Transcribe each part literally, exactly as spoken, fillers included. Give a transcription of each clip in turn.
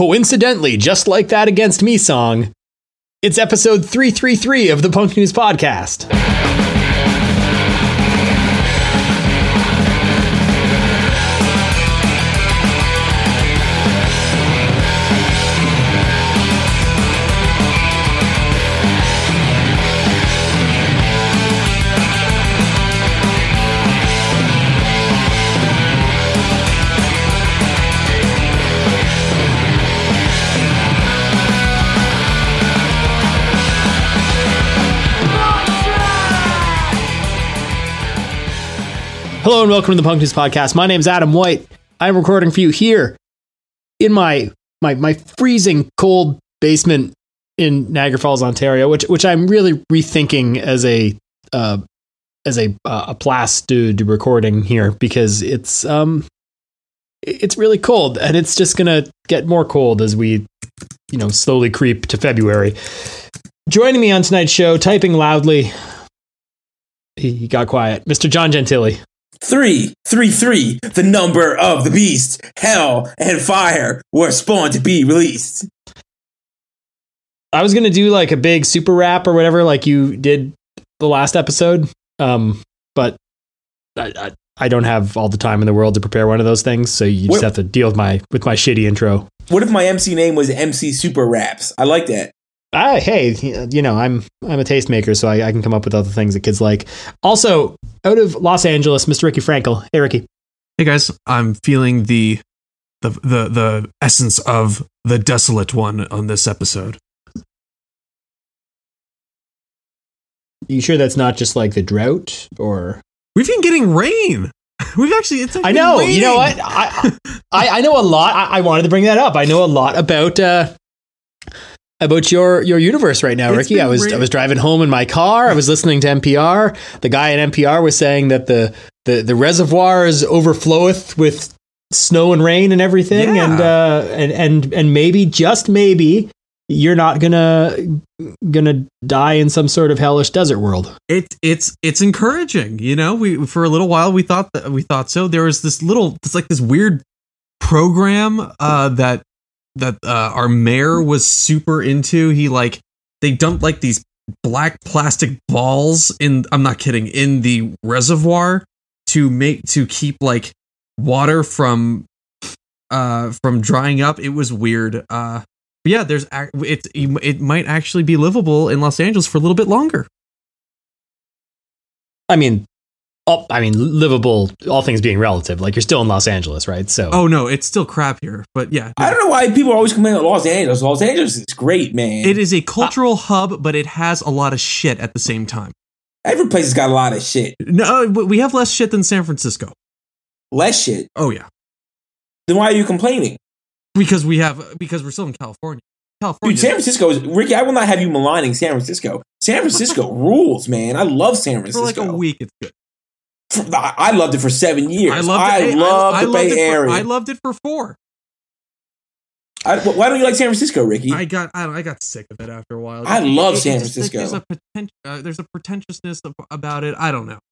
coincidentally, just like that Against Me song, it's episode three thirty-three of the Punk News Podcast. Hello and welcome to the Punk News Podcast. My name is Adam White. I'm recording for you here in my my my freezing cold basement in Niagara Falls, Ontario, which which I'm really rethinking as a uh, as a uh, a place to do recording here because it's um it's really cold and it's just gonna get more cold as we you know slowly creep to February. Joining me on tonight's show, typing loudly, he, he got quiet, Mister John Gentili. Three, three, three, the number of the beast, hell and fire were spawned to be released. I was going to do like a big super rap or whatever, like you did the last episode. Um, but I, I, I don't have all the time in the world to prepare one of those things. So you just what, have to deal with my, with my shitty intro. What if my M C name was M C Super Raps? I like that. Ah, hey, you know, I'm I'm a tastemaker, so I, I can come up with other things that kids like. Also, out of Los Angeles, Mister Ricky Frankel. Hey, Ricky. Hey, guys. I'm feeling the the the the essence of the desolate one on this episode. You sure that's not just like the drought, or we've been getting rain? We've actually. It's I know. Raining. You know what? I, I I know a lot. I, I wanted to bring that up. I know a lot about. Uh, About your, your universe right now, it's Ricky. I was great. I was driving home in my car. I was listening to N P R. The guy at N P R was saying that the the, the reservoirs overfloweth with snow and rain and everything, yeah. and uh, and and and maybe just maybe you're not gonna gonna die in some sort of hellish desert world. It it's it's encouraging, you know. We for a little while we thought that we thought so. There was this little, it's like this weird program uh, that. that uh, our mayor was super into. He like, they dumped like these black plastic balls in, I'm not kidding, in the reservoir to make, to keep like water from, uh, from drying up. It was weird. Uh, but yeah, there's, it, it might actually be livable in Los Angeles for a little bit longer. I mean, Oh, I mean, livable, all things being relative. Like, you're still in Los Angeles, right? So, oh, no, it's still crap here. But yeah. I don't know why people always complain about Los Angeles. Los Angeles is great, man. It is a cultural uh, hub, but it has a lot of shit at the same time. Every place has got a lot of shit. No, we have less shit than San Francisco. Less shit? Oh, yeah. Then why are you complaining? Because we have, because we're still in California. California. Dude, San Francisco is, Ricky, I will not have you maligning San Francisco. San Francisco rules, man. I love San Francisco. For like a week, it's good. I loved it for seven years. I loved it. I loved I, the I Bay Area. For, I loved it for four. I, why don't you like San Francisco, Ricky? I got I, I got sick of it after a while. I it, love it, San it, Francisco. There's a, potent, uh, there's a pretentiousness about it. I don't know.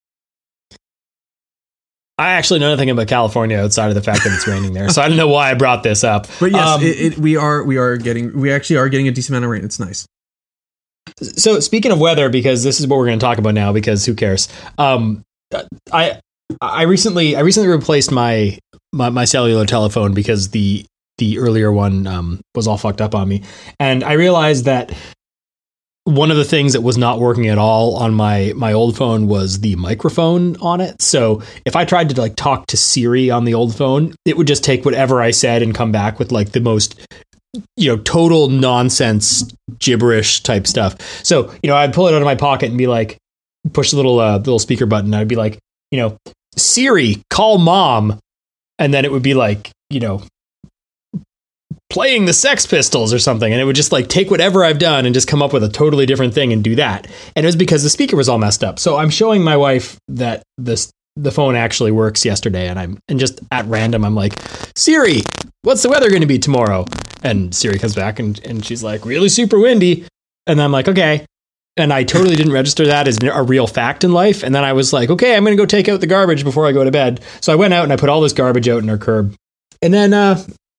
I actually know nothing about California outside of the fact that it's raining there, so I don't know why I brought this up. But yes, um, it, it, we are we are getting we actually are getting a decent amount of rain. It's nice. So speaking of weather, because this is what we're going to talk about now, because who cares? Um, I I recently I recently replaced my, my my cellular telephone because the the earlier one um, was all fucked up on me, and I realized that one of the things that was not working at all on my my old phone was the microphone on it. So if I tried to like talk to Siri on the old phone, it would just take whatever I said and come back with like the most, you know, total nonsense gibberish type stuff. So, you know, I'd pull it out of my pocket and be like, push the little uh, little speaker button. I'd be like, you know, Siri, call mom. And then it would be like, you know, playing the Sex Pistols or something. And it would just like take whatever I've done and just come up with a totally different thing and do that. And it was because the speaker was all messed up. So I'm showing my wife that this the phone actually works yesterday. And I'm and just at random, I'm like, Siri, what's the weather going to be tomorrow? And Siri comes back and, and she's like, really super windy. And I'm like, okay. And I totally didn't register that as a real fact in life. And then I was like, okay, I'm going to go take out the garbage before I go to bed. So I went out and I put all this garbage out in our curb. And then uh,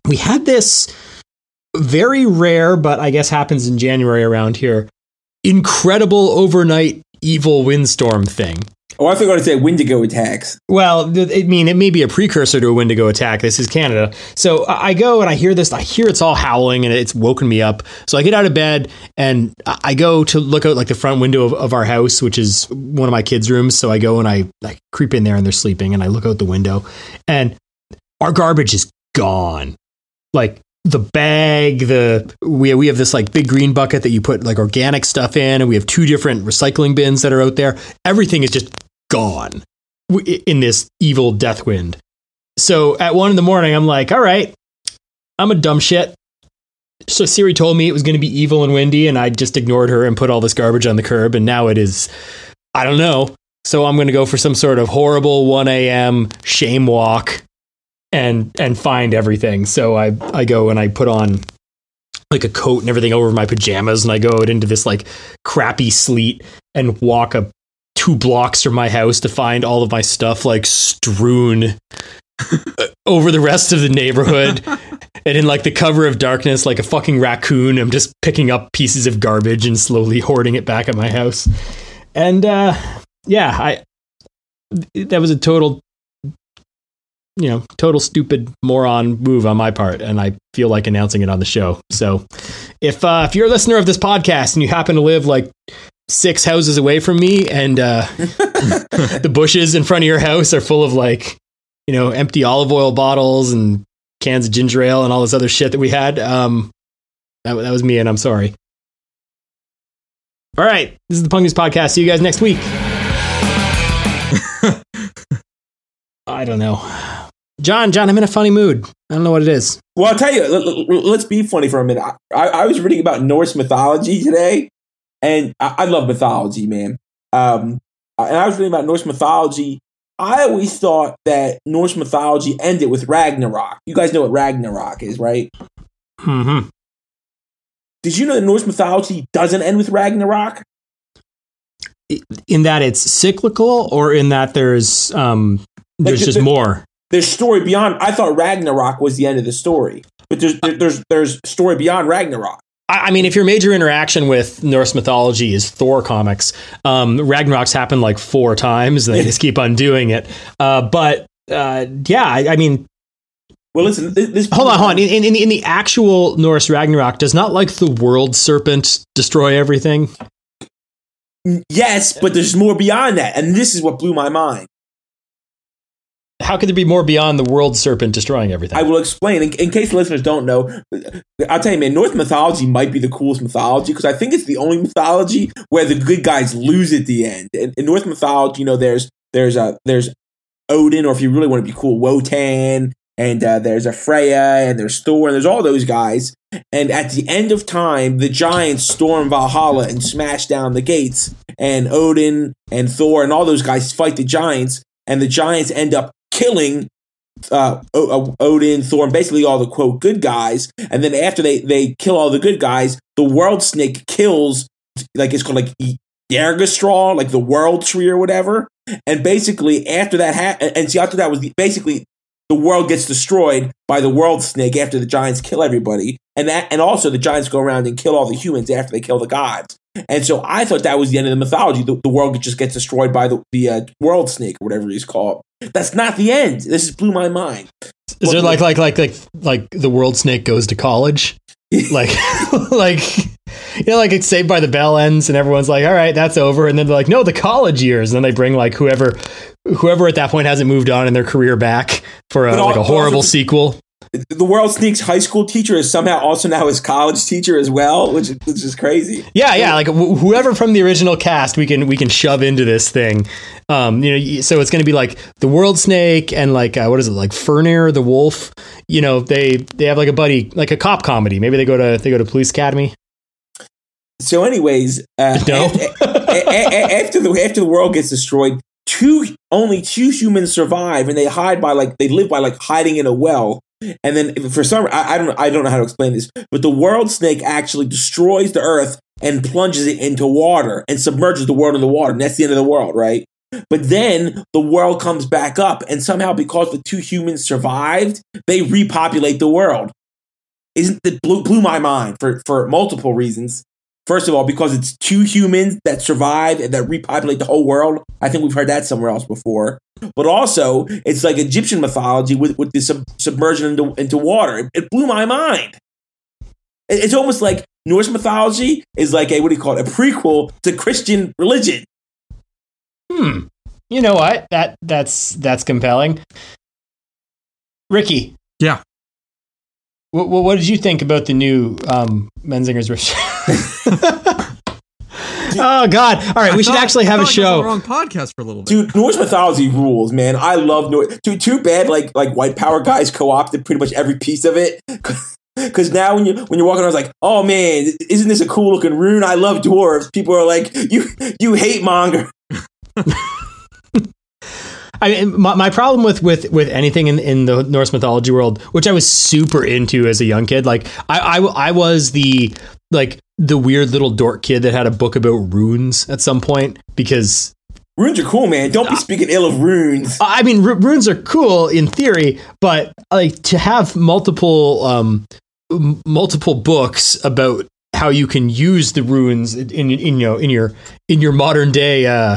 we had this very rare, but I guess happens in January around here, incredible overnight evil windstorm thing. Oh, I thought you were going to say Wendigo attacks. Well, I mean, it may be a precursor to a Wendigo attack. This is Canada. So I go and I hear this. I hear it's all howling and it's woken me up. So I get out of bed and I go to look out like the front window of, of our house, which is one of my kids' rooms. So I go and I like creep in there and they're sleeping and I look out the window and our garbage is gone. Like the bag, the we we have this like big green bucket that you put like organic stuff in, and we have two different recycling bins that are out there. Everything is just gone in this evil death wind. So at one in the morning, I'm like, all right, I'm a dumb shit. So Siri told me it was going to be evil and windy, and I just ignored her and put all this garbage on the curb, and now it is, I don't know. So I'm going to go for some sort of horrible one a.m. shame walk and and find everything. So I, I go and I put on like a coat and everything over my pajamas, and I go out into this like crappy sleet and walk a two blocks from my house to find all of my stuff like strewn over the rest of the neighborhood. And in like the cover of darkness, like a fucking raccoon, I'm just picking up pieces of garbage and slowly hoarding it back at my house. And uh, yeah, I that was a total you know, total stupid moron move on my part, and I feel like announcing it on the show. So if uh, if you're a listener of this podcast and you happen to live like six houses away from me, and uh, the bushes in front of your house are full of like, you know, empty olive oil bottles and cans of ginger ale and all this other shit that we had, um, that, that was me, and I'm sorry. All right, this is the Punk News Podcast. See you guys next week. I don't know. John, John, I'm in a funny mood. I don't know what it is. Well, I'll tell you, let's be funny for a minute. I, I was reading about Norse mythology today, and I, I love mythology, man. Um, and I was reading about Norse mythology. I always thought that Norse mythology ended with Ragnarok. You guys know what Ragnarok is, right? Mm-hmm. Did you know that Norse mythology doesn't end with Ragnarok? In that it's cyclical, or in that there's um, there's like, just there, more? There's story beyond. I thought Ragnarok was the end of the story, but there's there, there's there's story beyond Ragnarok. I, I mean, if your major interaction with Norse mythology is Thor comics, um, Ragnarok's happened like four times, and they just keep on doing it. Uh, but uh, yeah, I, I mean. Well, listen. This, this hold on, hold on. In, in in the actual Norse Ragnarok, does not like the world serpent destroy everything? Yes, but there's more beyond that, and this is what blew my mind. How could there be more beyond the world serpent destroying everything? I will explain. In, in case listeners don't know, I'll tell you, man, Norse mythology might be the coolest mythology because I think it's the only mythology where the good guys lose at the end. In, in Norse mythology, you know, there's there's a there's Odin, or if you really want to be cool, Wotan, and uh, there's a Freya, and there's Thor, and there's all those guys. And at the end of time, the giants storm Valhalla and smash down the gates, and Odin and Thor and all those guys fight the giants, and the giants end up killing uh, o- Odin, Thor, and basically all the, quote, good guys. And then after they, they kill all the good guys, the world snake kills, like it's called like Yergastraw, like the world tree or whatever. And basically after that, ha- and see, after that was the, basically the world gets destroyed by the world snake after the giants kill everybody. And that, and also the giants go around and kill all the humans after they kill the gods. And so I thought that was the end of the mythology. The, the world just gets destroyed by the, the uh, world snake or whatever he's called. That's not the end. This just blew my mind. Is well, there like like like like like the world snake goes to college? like like you know, like it's Saved by the Bell ends and everyone's like, all right, that's over. And then they're like, no, the college years. And then they bring like whoever whoever at that point hasn't moved on in their career back for a, all, like a horrible also, sequel. The world snake's high school teacher is somehow also now his college teacher as well, which, which is crazy. Yeah, yeah. Like wh- whoever from the original cast, we can we can shove into this thing. Um, you know, so it's going to be like the world snake and like uh, what is it, like Fenrir the wolf? You know, they they have like a buddy, like a cop comedy. Maybe they go to they go to police academy. So, anyways, uh, no. after, after the after the world gets destroyed, two only two humans survive, and they hide by like they live by like hiding in a well. And then for some, I, I don't, I don't know how to explain this, but the world snake actually destroys the earth and plunges it into water and submerges the world in the water. And that's the end of the world, right? But then the world comes back up, and somehow because the two humans survived, they repopulate the world. Isn't it blew, blew my mind for, for multiple reasons. First of all, because it's two humans that survive and that repopulate the whole world. I think we've heard that somewhere else before. But also, it's like Egyptian mythology with, with the sub, submersion into, into water. It, it blew my mind. It, it's almost like Norse mythology is like a, what do you call it, a prequel to Christian religion. Hmm. You know what? That that's that's compelling. Ricky. Yeah. What, what did you think about the new um, Menzinger's Rich? Oh God! All right, I we should thought- actually I have a felt like I was on show. the wrong podcast for a little bit. Dude, Norse mythology rules, man. I love Norse. Too, too bad, like like white power guys co-opted pretty much every piece of it. Because now when you when you're walking around, it's like, oh man, isn't this a cool looking rune? I love dwarves. People are like, you you hate monger. I mean, my, my problem with, with, with anything in, in the Norse mythology world, which I was super into as a young kid, like I, I, I was the like the weird little dork kid that had a book about runes at some point because Runes are cool, man. Don't be speaking ill of runes. I mean, r- runes are cool in theory, but like to have multiple um, m- multiple books about how you can use the runes in, in, in you know in your in your modern day. Uh,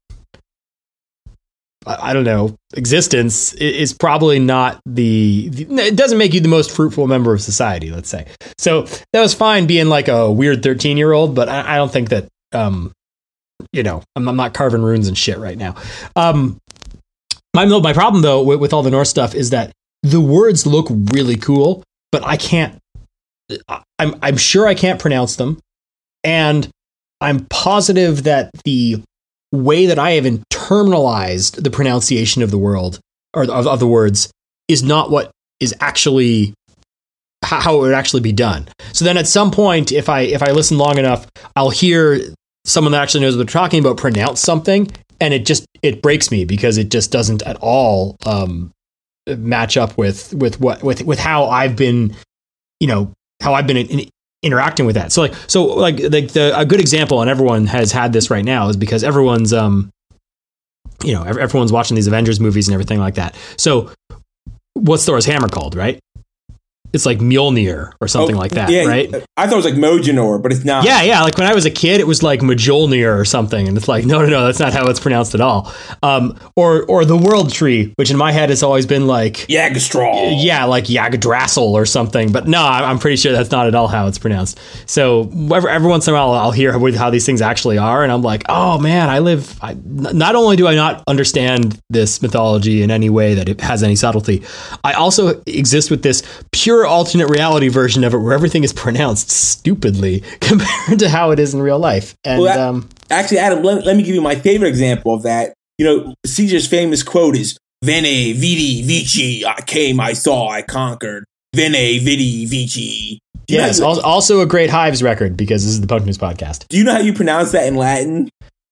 I don't know, existence is probably not the, the, it doesn't make you the most fruitful member of society, let's say. So that was fine being like a weird thirteen year old, but I, I don't think that, um, you know, I'm, I'm not carving runes and shit right now. Um, my, my problem though, with, with all the Norse stuff is that the words look really cool, but I can't, I'm, I'm sure I can't pronounce them. And I'm positive that the way that I have internalized the pronunciation of the world or of, of the words is not what is actually how, how it would actually be done. So then at some point, if I if I listen long enough, I'll hear someone that actually knows what they're talking about pronounce something, and it just it breaks me because it just doesn't at all um, match up with with what with with how I've been, you know, how I've been in, in, interacting with that. So like, so like, like the, a good example, and everyone has had this right now, is because everyone's, um, you know, everyone's watching these Avengers movies and everything like that. So what's Thor's hammer called, right? It's like Mjolnir or something Oh, like that, yeah, right? I thought it was like Mojinor, but it's not. Yeah, yeah. Like when I was a kid, it was like Mjolnir or something, and it's like, no, no, no, that's not how it's pronounced at all. Um, or or the World Tree, which in my head has always been like Yggdrasil. yeah, like Yggdrasil or something. But no, I'm I'm pretty sure that's not at all how it's pronounced. So every, every once in a while, I'll hear how these things actually are, and I'm like, oh man, I live. I, not only do I not understand this mythology in any way that it has any subtlety, I also exist with this pure alternate reality version of it where everything is pronounced stupidly compared to how it is in real life. And Well, that- um, Actually, Adam, let, let me give you my favorite example of that. You know, Caesar's famous quote is, Vene, vidi, vici, I came, I saw, I conquered. Vene, vidi, vici. Do you know yes, how you- al- also a great Hives record because this is the Punk News podcast. Do you know how you pronounce that in Latin?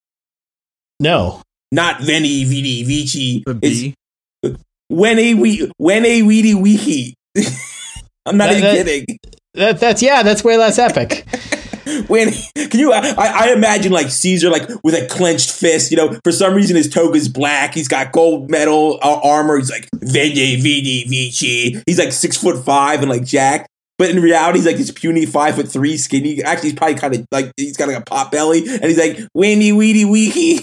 No. Not Veni, vidi, vici. The It's B. Vene, we, Vene, vidi, vici. I'm not That- even that- kidding. That, that's, yeah, that's way less epic. When can you? I, I imagine like Caesar, like with a clenched fist. You know, for some reason his toga's black. He's got gold medal uh, armor. He's like Vene, vidi, vici. He's like six foot five and like jacked. But in reality, he's like this puny five foot three, skinny. Actually, he's probably kind of like he's got like a pot belly, and he's like weeny, weedy, weeky.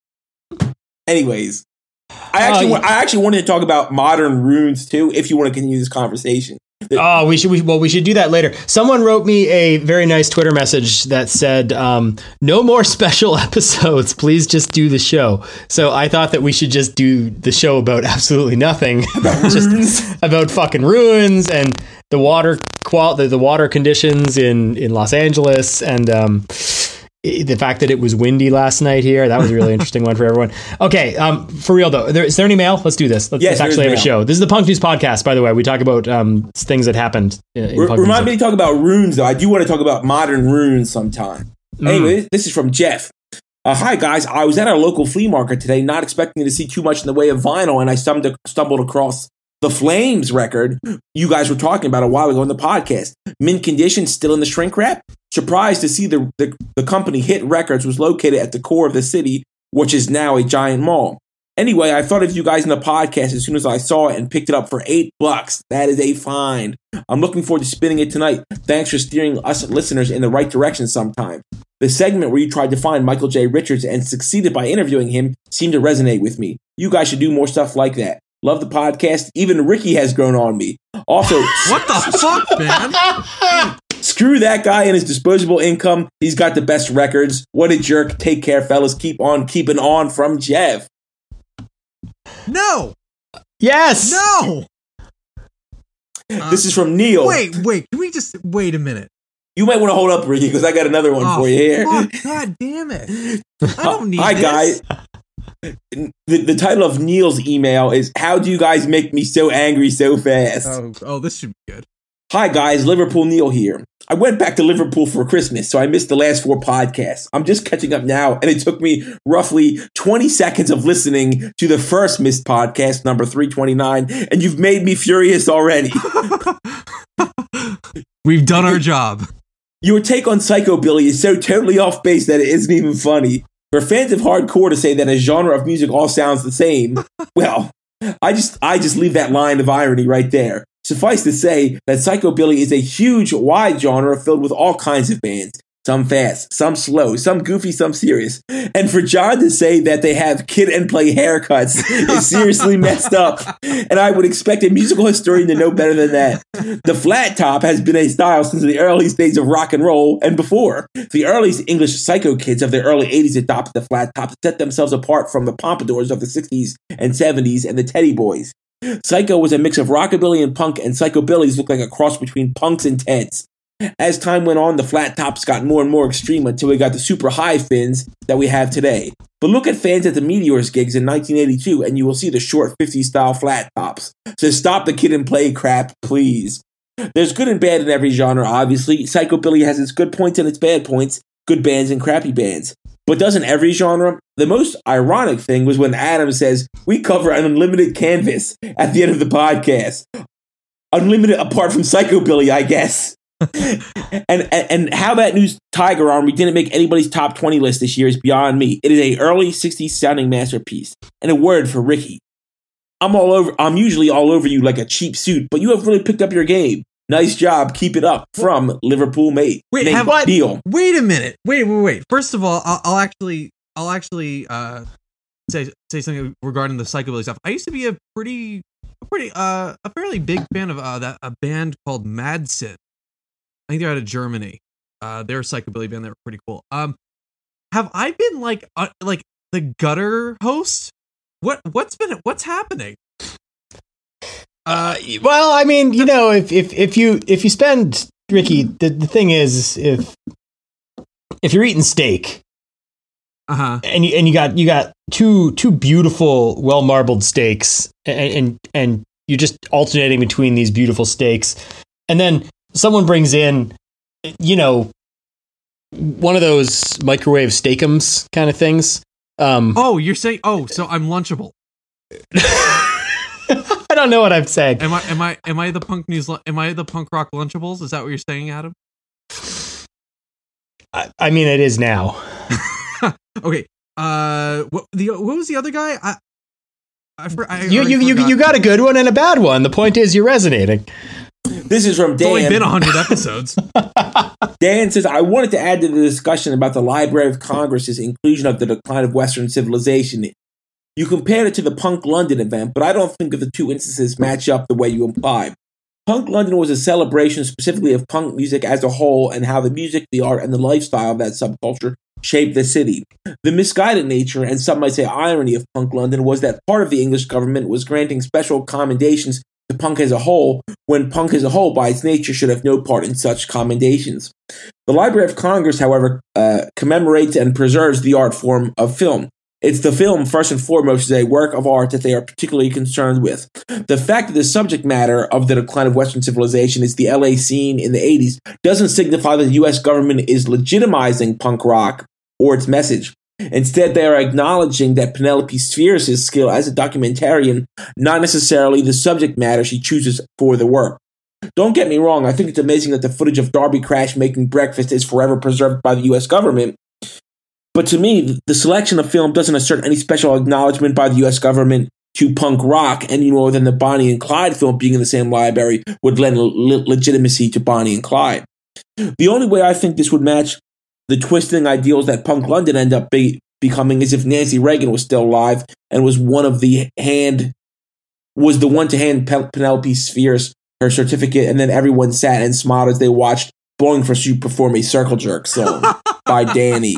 Anyways, I actually, Oh, wa- I actually wanted to talk about modern runes too. If you want to continue this conversation. Oh, we should. We, well, we should do that later. Someone wrote me a very nice Twitter message that said, um, "No more special episodes. Please just do the show." So I thought that we should just do the show about absolutely nothing, just about fucking ruins and the water qual the, the water conditions in in Los Angeles and um, the fact that it was windy last night here. That was a really interesting one for everyone. Okay, um, for real though, there, is there any mail? Let's do this. Let's, Yes, let's there is actually have a mail. show. This is the Punk News podcast, by the way. We talk about um, things that happened in, in R- Punk Remind News. me to talk about runes, though. I do want to talk about modern runes sometime. Mm. Anyway, this is from Jeff. Uh, Hi, guys. I was at our local flea market today, not expecting to see too much in the way of vinyl, and I stumbled, stumbled across the Flames record you guys were talking about a while ago in the podcast. Mint condition, still in the shrink wrap. Surprised to see the, the, the company Hit Records was located at the core of the city which is now a giant mall. Anyway, I thought of you guys in the podcast as soon as I saw it and picked it up for eight bucks. That is a find. I'm looking forward to spinning it tonight. Thanks for steering us listeners in the right direction sometimes. The segment where you tried to find Michael J. Richards and succeeded by interviewing him seemed to resonate with me. You guys should do more stuff like that. Love the podcast. Even Ricky has grown on me. Also, what the fuck, man? Screw that guy and his disposable income. He's got the best records. What a jerk. Take care, fellas. Keep on keeping on from Jeff. No. Yes. No. Uh, this is from Neil. Wait, wait. Can we just wait a minute? You might want to hold up, Ricky, because I got another one oh, for you here. Fuck, God damn it. I don't need Hi, this. guys. The, the title of Neil's email is, How do you guys make me so angry so fast? Oh, oh, this should be good. Hi, guys. Liverpool Neil here. I went back to Liverpool for Christmas, so I missed the last four podcasts. I'm just catching up now, and it took me roughly twenty seconds of listening to the first missed podcast, number three twenty-nine, and you've made me furious already. We've done our job. Your take on Psychobilly is so totally off base that it isn't even funny. For fans of hardcore to say that a genre of music all sounds the same, well, I just I just leave that line of irony right there. Suffice to say that Psychobilly is a huge, wide genre filled with all kinds of bands. Some fast, some slow, some goofy, some serious. And for John to say that they have kid and play haircuts is seriously messed up. And I would expect a musical historian to know better than that. The flat top has been a style since the earliest days of rock and roll and before. The earliest English psycho kids of the early eighties adopted the flat top to set themselves apart from the pompadours of the sixties and seventies and the Teddy Boys. Psycho was a mix of rockabilly and punk, and Psychobillies looked like a cross between punks and Teds. As time went on, the flat tops got more and more extreme until we got the super high fins that we have today. But look at fans at the Meteors gigs in nineteen eighty-two and you will see the short fifties style flat tops. So stop the kid and play crap, please. There's good and bad in every genre, obviously. Psychobilly has its good points and its bad points, good bands and crappy bands. But doesn't every genre? The most ironic thing was when Adam says, we cover an unlimited canvas at the end of the podcast. Unlimited apart from Psychobilly, I guess. and, and and how that new Tiger Army didn't make anybody's top twenty list this year is beyond me. It is a early sixties sounding masterpiece. And a word for Ricky. I'm all over. I'm usually all over you like a cheap suit, but you have really picked up your game. Nice job. Keep it up. From Liverpool mate. Wait, Nate have what? Deal. Wait a minute. Wait, wait, wait. First of all, I'll, I'll actually, I'll actually uh, say say something regarding the Psychobilly stuff. I used to be a pretty, a pretty, uh, a fairly big fan of uh, that a band called Madsen. I think they're out of Germany. Uh, they're a Psychobilly band that were pretty cool. Um, have I been like, uh, like the gutter host? What, what's been, what's happening? Uh, well, I mean, you know, if, if, if you, if you spend, Ricky, the, the thing is, if, if you're eating steak, uh-huh. and you, and you got, you got two, two beautiful, well marbled steaks and, and, and you're just alternating between these beautiful steaks. And then someone brings in, you know, one of those microwave steakums kind of things. Um, oh, you're saying, oh, so I'm lunchable. I don't know what I'm saying. Am I am I am I the punk news? Am I the punk rock Lunchables? Is that what you're saying, Adam? I, I mean, it is now. Okay. Uh, what the what was the other guy? I, I, I you you you you got a good one and a bad one. The point is, you're resonating. This is from Dan. It's only been a hundred episodes. Dan says, I wanted to add to the discussion about the Library of Congress's inclusion of the decline of Western civilization. You compared it to the Punk London event, but I don't think that the two instances match up the way you imply. Punk London was a celebration specifically of punk music as a whole and how the music, the art, and the lifestyle of that subculture shaped the city. The misguided nature, and some might say irony, of Punk London was that part of the English government was granting special commendations to punk as a whole, when punk as a whole, by its nature, should have no part in such commendations. The Library of Congress, however, uh, commemorates and preserves the art form of film. It's the film, first and foremost, is a work of art that they are particularly concerned with. The fact that the subject matter of the decline of Western civilization is the L A scene in the eighties doesn't signify that the U S government is legitimizing punk rock or its message. Instead, they are acknowledging that Penelope Spheeris' skill as a documentarian, not necessarily the subject matter she chooses for the work. Don't get me wrong, I think it's amazing that the footage of Darby Crash making breakfast is forever preserved by the U S government. But to me, the selection of film doesn't assert any special acknowledgement by the U S government to punk rock any more than the Bonnie and Clyde film being in the same library would lend le- legitimacy to Bonnie and Clyde. The only way I think this would match the twisting ideals that Punk London ended up be- becoming is if Nancy Reagan was still alive and was one of the hand was the one to hand Pe- Penelope Spheres her certificate, and then everyone sat and smiled as they watched Blowing for Soup perform a circle jerk song by Danny.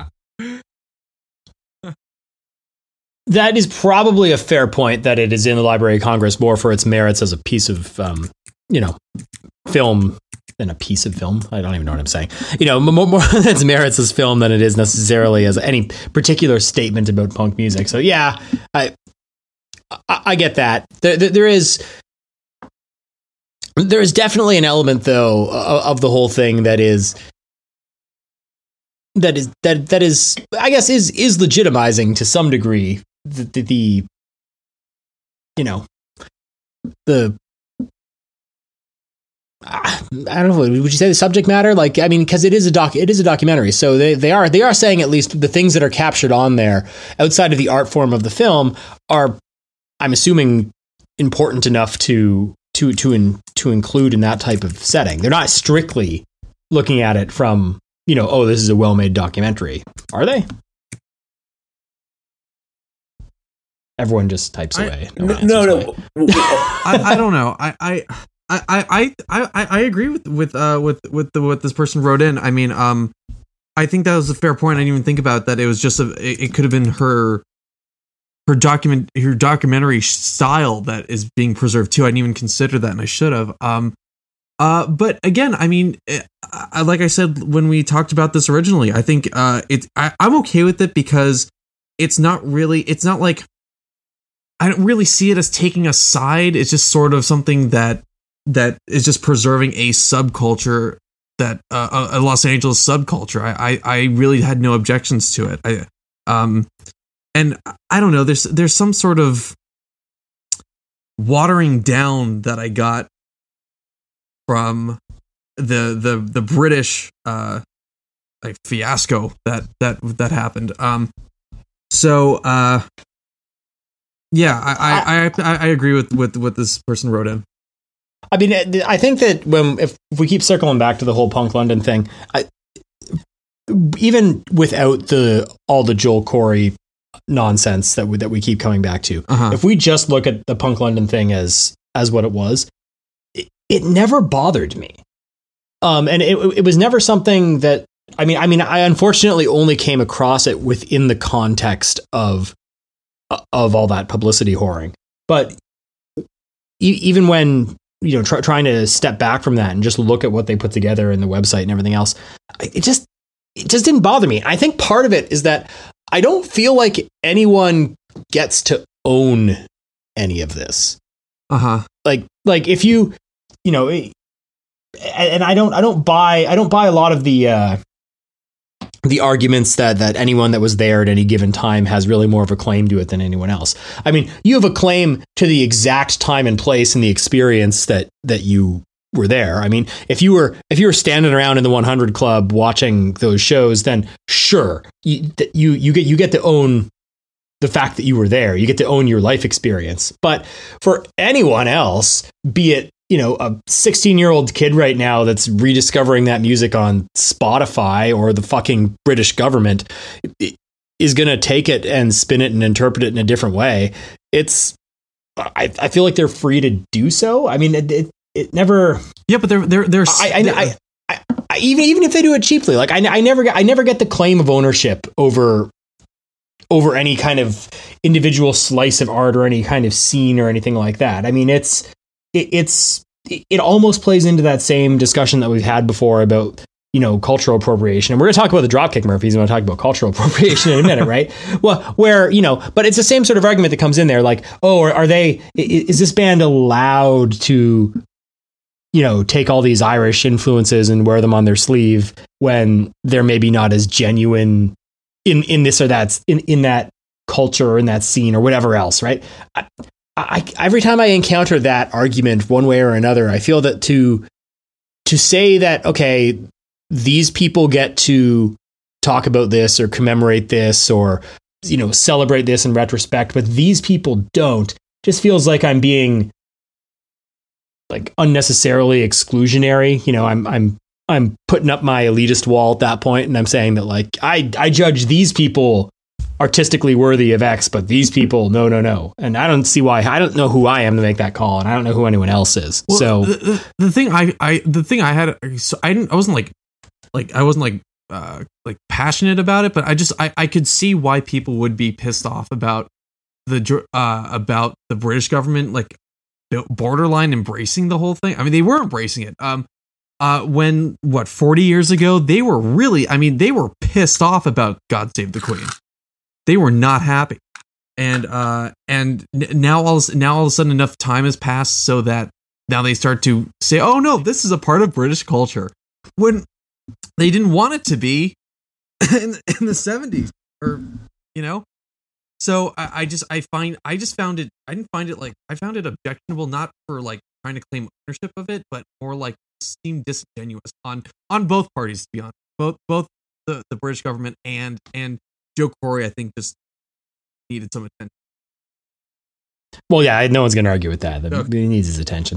That is probably a fair point, that it is in the Library of Congress more for its merits as a piece of, um, you know, film than a piece of film. I don't even know what I'm saying. You know, more, more than its merits as film than it is necessarily as any particular statement about punk music. So yeah, I I, I get that. There, there, there is there is definitely an element, though, of, of the whole thing that is that is that that is I guess is is legitimizing to some degree the, the, the you know the I don't know. Would you say the subject matter? Like, I mean, because it is a doc, it is a documentary. So they, they are they are saying at least the things that are captured on there outside of the art form of the film are, I'm assuming, important enough to to to in, to include in that type of setting. They're not strictly looking at it from, you know, oh, this is a well-made documentary. Are they? Everyone just types I, away. No, no, no. I, I don't know. I. I I, I, I, I agree with with uh with with the what this person wrote in. I mean, um, I think that was a fair point. I didn't even think about that. It was just a. It, it could have been her, her document, her documentary style that is being preserved too. I didn't even consider that, and I should have. Um, uh, but again, I mean, it, I, like I said when we talked about this originally, I think uh, it's I, I'm okay with it because it's not really. It's not like I don't really see it as taking a side. It's just sort of something that. that is just preserving a subculture that uh, a Los Angeles subculture. I, I, I really had no objections to it. I, um, and I don't know, there's, there's some sort of watering down that I got from the, the, the British, uh, like fiasco that, that, that happened. Um, so, uh, yeah, I, I, I, I agree with, with what this person wrote in. I mean, I think that when if, if we keep circling back to the whole Punk London thing, I, even without the all the Joel Corey nonsense that we, that we keep coming back to, uh-huh. if we just look at the Punk London thing as as what it was, it, it never bothered me, um, and it it was never something that I mean, I mean, I unfortunately only came across it within the context of of all that publicity whoring, but e- even when. You know, try, trying to step back from that and just look at what they put together in the website and everything else, it just it just didn't bother me. I think part of it is that I don't feel like anyone gets to own any of this. Uh huh. Like, like if you, you know, and I don't, I don't buy, I don't buy a lot of the uh, the arguments that that anyone that was there at any given time has really more of a claim to it than anyone else. I mean, you have a claim to the exact time and place and the experience that that you were there. I mean, if you were if you were standing around in the one hundred Club watching those shows, then sure, you you you get you get to own the fact that you were there. You get to own your life experience. But for anyone else, be it, you know, a sixteen-year-old kid right now that's rediscovering that music on Spotify, or the fucking British government is going to take it and spin it and interpret it in a different way. It's, I, I feel like they're free to do so. I mean, it, it, it never. Yeah, but they're they're they're. I, I, I, I, I even even if they do it cheaply, like I, I never get I never get the claim of ownership over. over any kind of individual slice of art or any kind of scene or anything like that. I mean, it's, it, it's, it almost plays into that same discussion that we've had before about, you know, cultural appropriation. And we're going to talk about the Dropkick Murphys and we'll talk about cultural appropriation in a minute, right? Well, where, you know, but it's the same sort of argument that comes in there. Like, oh, are, are they, is this band allowed to, you know, take all these Irish influences and wear them on their sleeve when they're maybe not as genuine in, in this or that, in, in that culture or in that scene or whatever else, right? I, I, every time I encounter that argument one way or another, I feel that to, to say that, okay, these people get to talk about this or commemorate this or, you know, celebrate this in retrospect, but these people don't. Just feels like I'm being like unnecessarily exclusionary. You know, I'm I'm I'm putting up my elitist wall at that point, and I'm saying that like I I judge these people artistically worthy of X, but these people, no, no, no. And I don't see why. I don't know who I am to make that call, and I don't know who anyone else is. Well, so the, the, the thing I, I, the thing I had, so I didn't, I wasn't like, like, I wasn't like, uh, like passionate about it, but I just, I, I could see why people would be pissed off about the, uh, about the British government, like borderline embracing the whole thing. I mean, they were embracing it. Um, uh, when what, forty years ago, they were really, I mean, they were pissed off about God Save the Queen. They were not happy, and uh, and now all now all of a sudden enough time has passed so that now they start to say, "Oh no, this is a part of British culture," when they didn't want it to be in, in the seventies, or you know. So I, I just I find I just found it I didn't find it like I found it objectionable, not for like trying to claim ownership of it, but more like it seemed disingenuous on on both parties, to be honest, both both the, the British government and and. Joe Corey, I think, just needed some attention. Well, yeah, no one's going to argue with that. Okay. He needs his attention.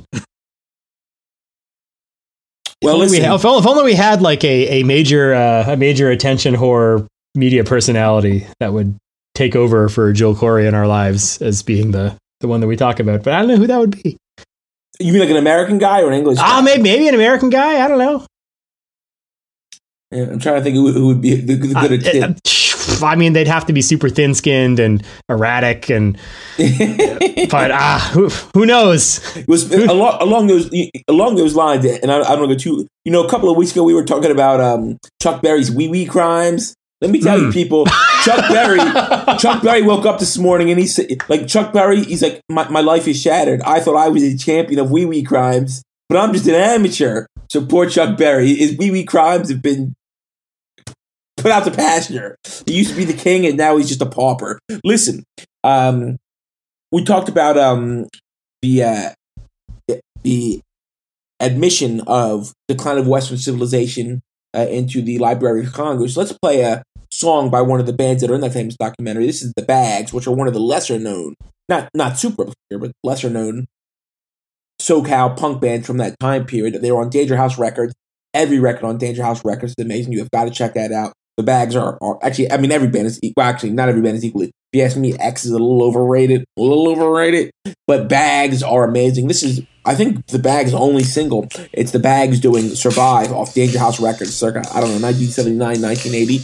Well, if, only listen, we had, if only we had like a, a major uh, a major attention whore media personality that would take over for Joe Corey in our lives as being the, the one that we talk about. But I don't know who that would be. You mean like an American guy or an English guy? Ah, maybe, maybe an American guy. I don't know. Yeah, I'm trying to think who, who would be the, the good uh, kid. Uh, I mean, they'd have to be super thin-skinned and erratic, and but ah, who, who knows? It was along, along those along those lines, and I, I don't go too. You know, a couple of weeks ago, we were talking about um, Chuck Berry's wee wee crimes. Let me tell mm. you, people, Chuck Berry, Chuck Berry woke up this morning and he said, like Chuck Berry, he's like, my, my life is shattered. I thought I was a champion of wee wee crimes, but I'm just an amateur. So poor Chuck Berry, his wee wee crimes have been put out to pasture. He used to be the king, and now he's just a pauper. Listen, um, we talked about um, the uh, the admission of decline of Western civilization uh, into the Library of Congress. Let's play a song by one of the bands that are in that famous documentary. This is the Bags, which are one of the lesser known, not not super obscure, but lesser known SoCal punk bands from that time period. They were on Danger House Records. Every record on Danger House Records is amazing. You have got to check that out. The Bags are, are actually, I mean, every band is equal. Actually, not every band is equally. If you ask me, X is a little overrated, a little overrated, but Bags are amazing. This is, I think, the Bags' only single. It's the Bags doing Survive off Danger House Records circa, I don't know, nineteen seventy-nine, nineteen eighty.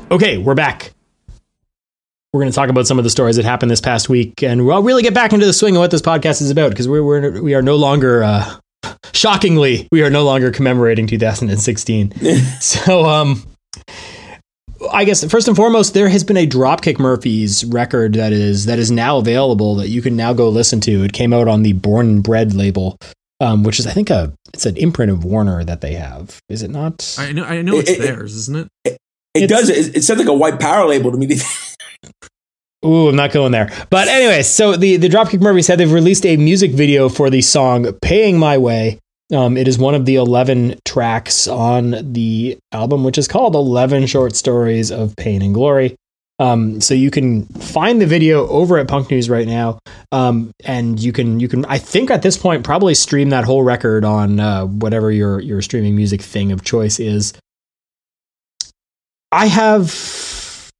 Okay, we're back. We're going to talk about some of the stories that happened this past week, and we'll really get back into the swing of what this podcast is about, because we're, we're we are no longer, uh, shockingly, we are no longer commemorating two thousand sixteen. So, um, I guess first and foremost, there has been a Dropkick Murphys record that is that is now available that you can now go listen to. It came out on the Born and Bred label, um, which is, I think, a it's an imprint of Warner that they have. Is it not? I know, I know it's it, theirs, isn't it? It, it does. It, it sounds like a white power label to me. Ooh, I'm not going there. But anyway, so the, the Dropkick Murphys said they've released a music video for the song Paying My Way. Um, it is one of the eleven tracks on the album, which is called eleven Short Stories of Pain and Glory. Um, so you can find the video over at Punk News right now. Um, and you can, you can, I think at this point, probably stream that whole record on uh, whatever your, your streaming music thing of choice is. I have...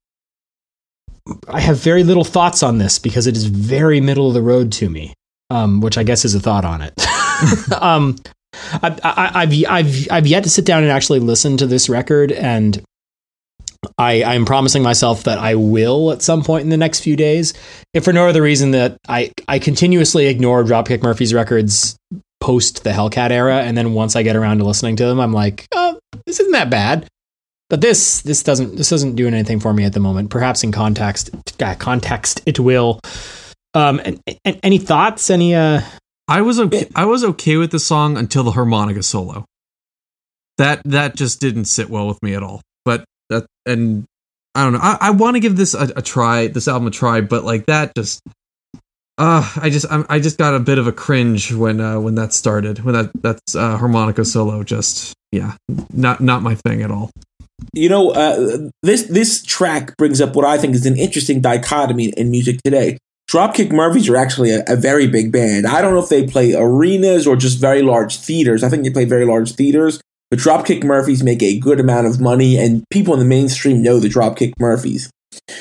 I have very little thoughts on this because it is very middle of the road to me, um, which I guess is a thought on it. um, I, I, I've, I've, I've yet to sit down and actually listen to this record, and I, I'm promising myself that I will at some point in the next few days, if for no other reason that I, I continuously ignore Dropkick Murphys records post the Hellcat era, and then once I get around to listening to them, I'm like, oh, this isn't that bad. But this this doesn't this isn't doing anything for me at the moment. Perhaps in context, uh, context it will. Um, and, and, any thoughts? Any? Uh... I was okay. I was okay with the song until the harmonica solo. That that just didn't sit well with me at all. But that and I don't know. I, I want to give this a, a try. This album a try, but like that just. Uh, I just I'm, I just got a bit of a cringe when uh, when that started. When that that's uh, harmonica solo just yeah not not my thing at all. You know, uh, this this track brings up what I think is an interesting dichotomy in music today. Dropkick Murphys are actually a, a very big band. I don't know if they play arenas or just very large theaters. I think they play very large theaters. But Dropkick Murphys make a good amount of money, and people in the mainstream know the Dropkick Murphys.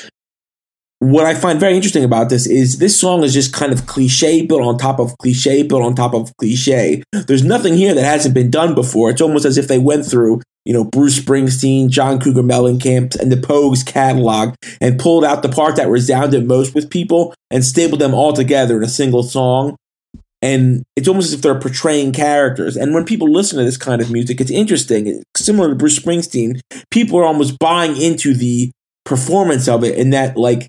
What I find very interesting about this is this song is just kind of cliche, built on top of cliche, built on top of cliche. There's nothing here that hasn't been done before. It's almost as if they went through, you know, Bruce Springsteen, John Cougar Mellencamp, and the Pogues catalog and pulled out the part that resounded most with people and stapled them all together in a single song. And it's almost as if they're portraying characters. And when people listen to this kind of music, it's interesting. It's similar to Bruce Springsteen. People are almost buying into the performance of it, in that, like,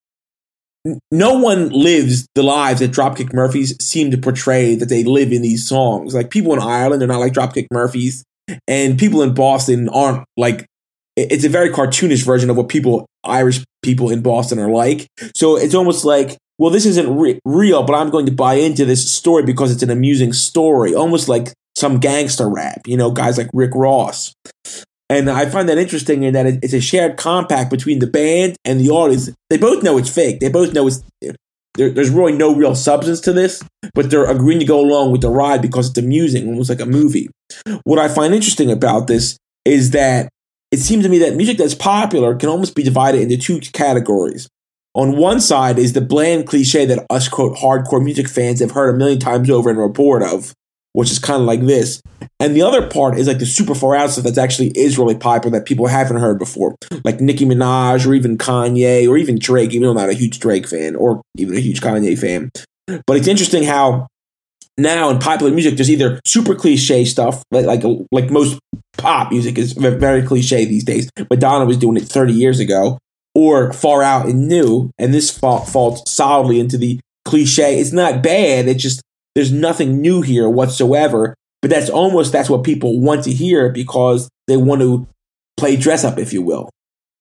no one lives the lives that Dropkick Murphys seem to portray that they live in these songs. Like, people in Ireland are not like Dropkick Murphys, and people in Boston aren't like. It's a very cartoonish version of what people, Irish people in Boston, are like. So it's almost like, well, this isn't re- real, but I'm going to buy into this story because it's an amusing story, almost like some gangster rap. You know, guys like Rick Ross. And I find that interesting in that it's a shared compact between the band and the audience. They both know it's fake. They both know it's there, there's really no real substance to this, but they're agreeing to go along with the ride because it's amusing, almost like a movie. What I find interesting about this is that it seems to me that music that's popular can almost be divided into two categories. On one side is the bland cliche that us, quote, hardcore music fans have heard a million times over and report of, which is kind of like this. And the other part is like the super far out stuff that's actually is really popular that people haven't heard before, like Nicki Minaj or even Kanye or even Drake, even though I'm not a huge Drake fan or even a huge Kanye fan. But it's interesting how now in popular music, there's either super cliche stuff, like like, like most pop music is very cliche these days. Madonna was doing it thirty years ago, or far out and new. And this fall, falls solidly into the cliche. It's not bad. It's just, there's nothing new here whatsoever, but that's almost, that's what people want to hear because they want to play dress up, if you will.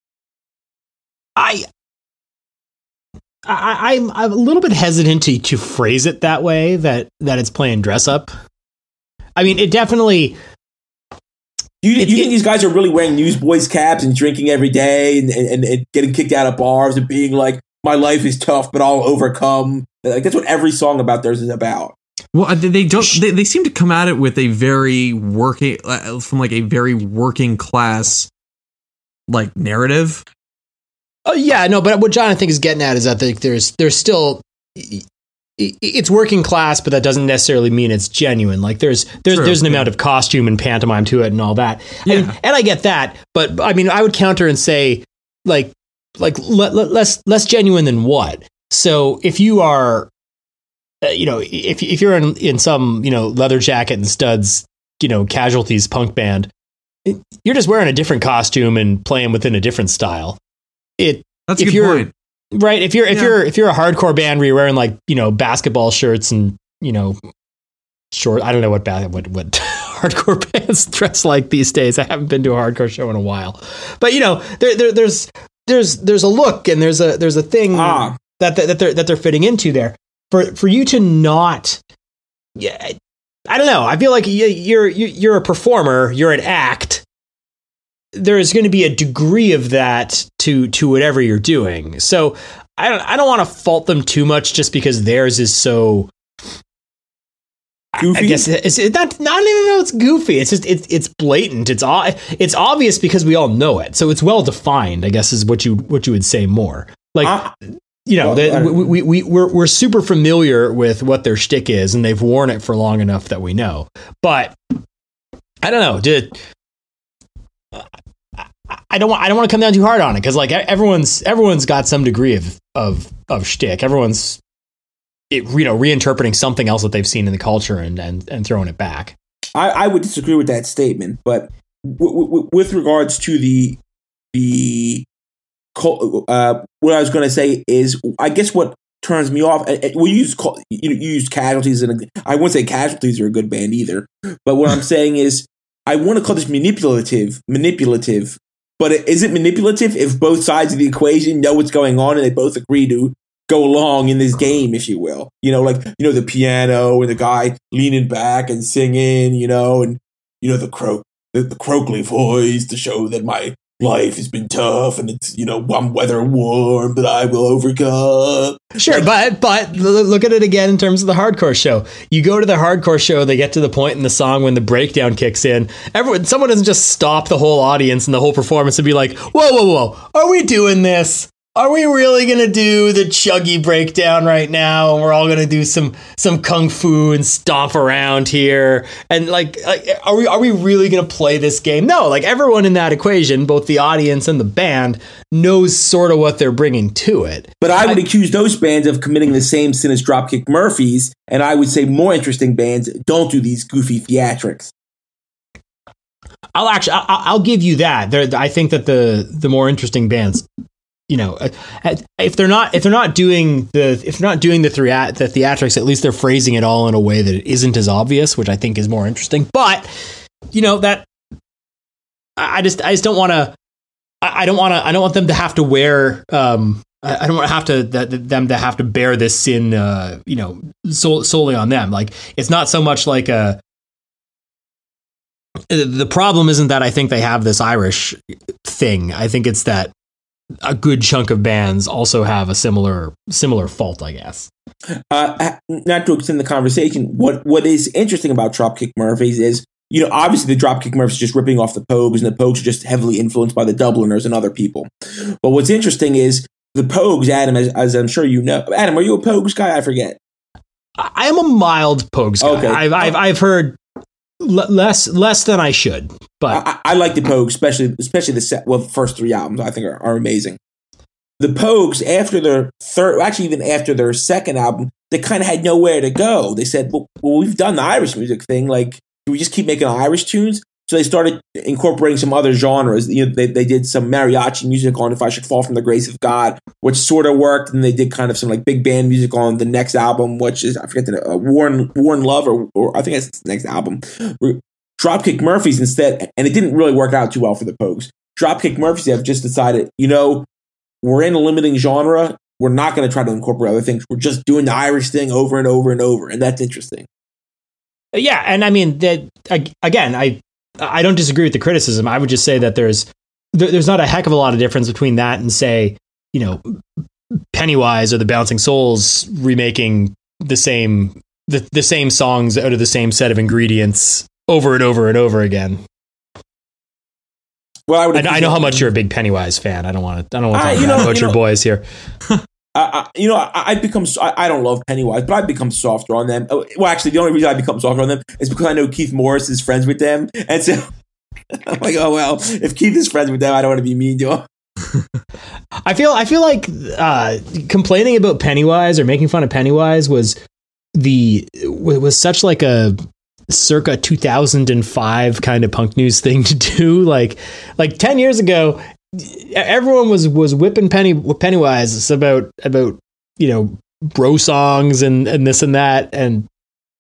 I, I I'm, I'm a little bit hesitant to, to phrase it that way, that, that it's playing dress up. I mean, it definitely... You, you it, think it, these guys are really wearing Newsboys caps and drinking every day and, and, and getting kicked out of bars and being like, my life is tough, but I'll overcome? Like, that's what every song about theirs is about. Well, they don't. They, they seem to come at it with a very working, uh, from like a very working class, like narrative. Oh yeah, no, but what John I think is getting at is that there's there's still it's working class, but that doesn't necessarily mean it's genuine. Like there's there's True, there's an yeah. amount of costume and pantomime to it and all that. Yeah. I mean, and I get that, but I mean, I would counter and say like like le- le- less less genuine than what? So if you are, uh, you know, if if you're in in some, you know, leather jacket and studs, you know, Casualties punk band, it, you're just wearing a different costume and playing within a different style. It That's a if good you're point. right, if you're if Yeah. you're if you're a hardcore band where you're wearing like, you know, basketball shirts and, you know, short, I don't know what ba- what what hardcore bands dress like these days. I haven't been to a hardcore show in a while, but you know, there, there there's there's there's a look and there's a there's a thing Ah. that that, that they're that they're fitting into there. For for you to not, yeah, I don't know. I feel like you- you're you- you're a performer, you're an act. There is going to be a degree of that to to whatever you're doing. So I don't I don't want to fault them too much just because theirs is so. Goofy? I guess it's it not not even know it's goofy. It's just it's it's blatant. It's o- it's obvious because we all know it. So it's well defined, I guess, is what you what you would say more. Like I- you know, well, they, I don't- we, we we we're we're super familiar with what their shtick is, and they've worn it for long enough that we know. But I don't know. Did I don't want I don't want to come down too hard on it because like everyone's everyone's got some degree of of of shtick. Everyone's it, you know, reinterpreting something else that they've seen in the culture and and, and throwing it back. I, I would disagree with that statement, but w- w- with regards to the the uh, what I was going to say is, I guess what turns me off. We use you, you use Casualties, and I wouldn't say Casualties are a good band either. But what I'm saying is, I want to call this manipulative, manipulative. But is it manipulative if both sides of the equation know what's going on and they both agree to go along in this game, if you will? You know, like, you know, the piano and the guy leaning back and singing, you know, and, you know, the croak, the, the croakly voice to show that my life has been tough and it's, you know, I'm weather warm, but I will overcome. Sure, but but l- look at it again in terms of the hardcore show. You go to the hardcore show, they get to the point in the song when the breakdown kicks in. Everyone, someone doesn't just stop the whole audience and the whole performance and be like, "Whoa, whoa, whoa! Are we doing this? Are we really gonna do the chuggy breakdown right now? And we're all gonna do some some kung fu and stomp around here? And like, like, are we are we really gonna play this game? No, like everyone in that equation, both the audience and the band, knows sort of what they're bringing to it. But I would I, accuse those bands of committing the same sin as Dropkick Murphys, and I would say more interesting bands don't do these goofy theatrics. I'll actually, I'll, I'll give you that. There, I think that the the more interesting bands, you know, if they're not if they're not doing the if they're not doing the thea- the theatrics, at least they're phrasing it all in a way that it isn't as obvious, which I think is more interesting. But you know that I just I just don't want to. I don't want to. I don't want them to have to wear. Um, I don't want to have to that, them to have to bear this sin. Uh, you know, sol- solely on them. Like it's not so much like a. The problem isn't that I think they have this Irish thing. I think it's that a good chunk of bands also have a similar similar fault, I guess. Uh, not to extend the conversation, what what is interesting about Dropkick Murphys is, you know, obviously the Dropkick Murphys are just ripping off the Pogues, and the Pogues are just heavily influenced by the Dubliners and other people. But what's interesting is the Pogues, Adam, as, as I'm sure you know. Adam, are you a Pogues guy? I forget. I am a mild Pogues guy. Okay. I've, I've, I've heard l- less less than I should, but I, I like the Pogues, especially especially the set, well, the first three albums. I think are, are amazing. The Pogues, after their third, actually even after their second album, they kind of had nowhere to go. They said, well, well, we've done the Irish music thing. Like, do we just keep making Irish tunes? So they started incorporating some other genres. You know, they, they did some mariachi music on If I Should Fall From the Grace of God, which sort of worked. And they did kind of some like big band music on the next album, which is, I forget the uh, War and, War and Love, or, or I think that's the next album. Dropkick Murphys instead, and it didn't really work out too well for the Pogues. Dropkick Murphys have just decided, you know, we're in a limiting genre. We're not going to try to incorporate other things. We're just doing the Irish thing over and over and over. And that's interesting. Yeah. And I mean, that again, I, I don't disagree with the criticism. I would just say that there's, there's not a heck of a lot of difference between that and say, you know, Pennywise or the Bouncing Souls remaking the same, the, the same songs out of the same set of ingredients over and over and over again. Well, I, would I, I know how much you're a big Pennywise fan. I don't want to. I don't want to talk uh, about Butcher Boys here. I, I, you know, I, I become. I, I don't love Pennywise, but I've become softer on them. Well, actually, the only reason I become softer on them is because I know Keith Morris is friends with them, and so I'm like, oh well, if Keith is friends with them, I don't want to be mean to him. I feel I feel like uh, complaining about Pennywise or making fun of Pennywise was the was such like a circa two thousand five kind of punk news thing to do. Like like ten years ago, everyone was was whipping Penny Pennywise about about you know bro songs and and this and that, and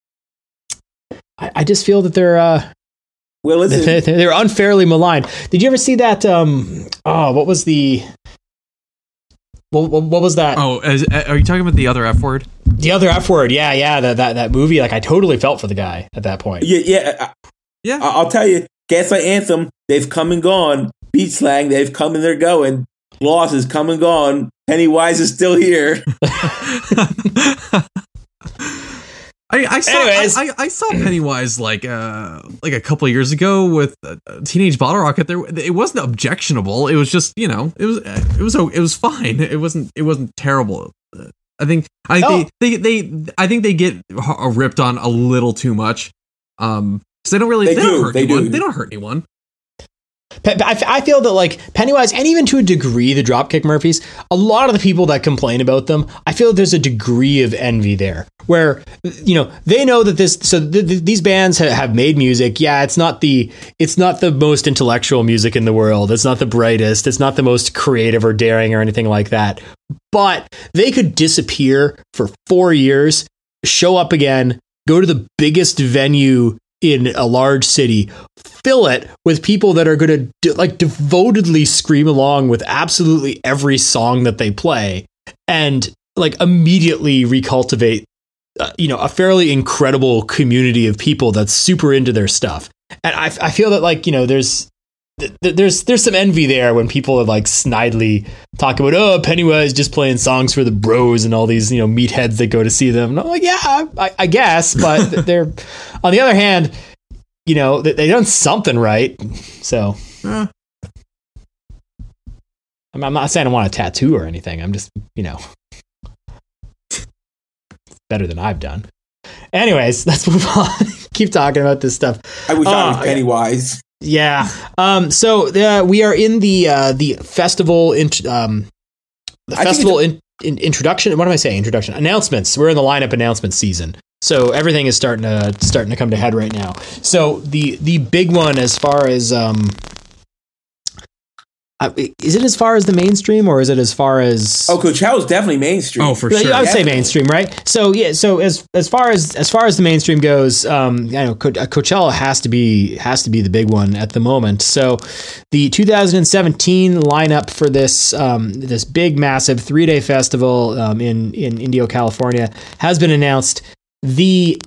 I, I just feel that they're. Uh, Well, listen, they, they're unfairly maligned. Did you ever see that? Um, oh, what was the? What, what, what was that? Oh, is, are you talking about the other F word? The other F word. Yeah, yeah. That that that movie. Like, I totally felt for the guy at that point. yeah, yeah, I, Yeah. I- I'll tell you, Gaslight Anthem, they've come and gone. Beat Slang, they've come and they're going. Loss is come and gone. Pennywise is still here. I, I saw Anyways. I, I, I saw Pennywise like uh like a couple of years ago with uh, Teenage Bottle Rocket. There, it wasn't objectionable. It was just you know it was it was it was fine. It wasn't it wasn't terrible. I think I Oh. they, they they I think they get h- ripped on a little too much. Um, because they don't really They they, do, don't hurt they anyone. do. They don't hurt anyone. Pe- I, I feel that like Pennywise, and even to a degree, the Dropkick Murphys, a lot of the people that complain about them, I feel there's a degree of envy there, where you know they know that this. So th- th- these bands ha- have made music. Yeah, it's not the it's not the most intellectual music in the world. It's not the brightest. It's not the most creative or daring or anything like that. But they could disappear for four years, show up again, go to the biggest venue in a large city, fill it with people that are going to de- like devotedly scream along with absolutely every song that they play, and like immediately recultivate uh, you know a fairly incredible community of people that's super into their stuff. And I, I feel that like you know there's th- th- there's there's some envy there when people are like snidely talk about, oh, Pennywise just playing songs for the bros and all these you know meatheads that go to see them. And I'm like, yeah, I, I guess, but they're on the other hand, you know, they, they done something right. So Eh. I'm, I'm not saying I want a tattoo or anything. I'm just you know better than I've done. Anyways, let's move on. Keep talking about this stuff. I wish I Oh, was Pennywise. Yeah. Um, so uh, we are in the uh, the festival in, um, the I think festival in, in, introduction. What am I saying? Introduction announcements. We're in the lineup announcement season. So everything is starting to starting to come to head right now. So the the big one as far as um, uh, is it as far as the mainstream or is it as far as Oh, Coachella's definitely mainstream. Oh, for Yeah, sure. I would say Definitely. mainstream, right? So yeah, so as as far as as far as the mainstream goes, um, I know Co- Coachella has to be has to be the big one at the moment. So the two thousand seventeen lineup for this um, this big massive three day festival um, in in Indio, California, has been announced. The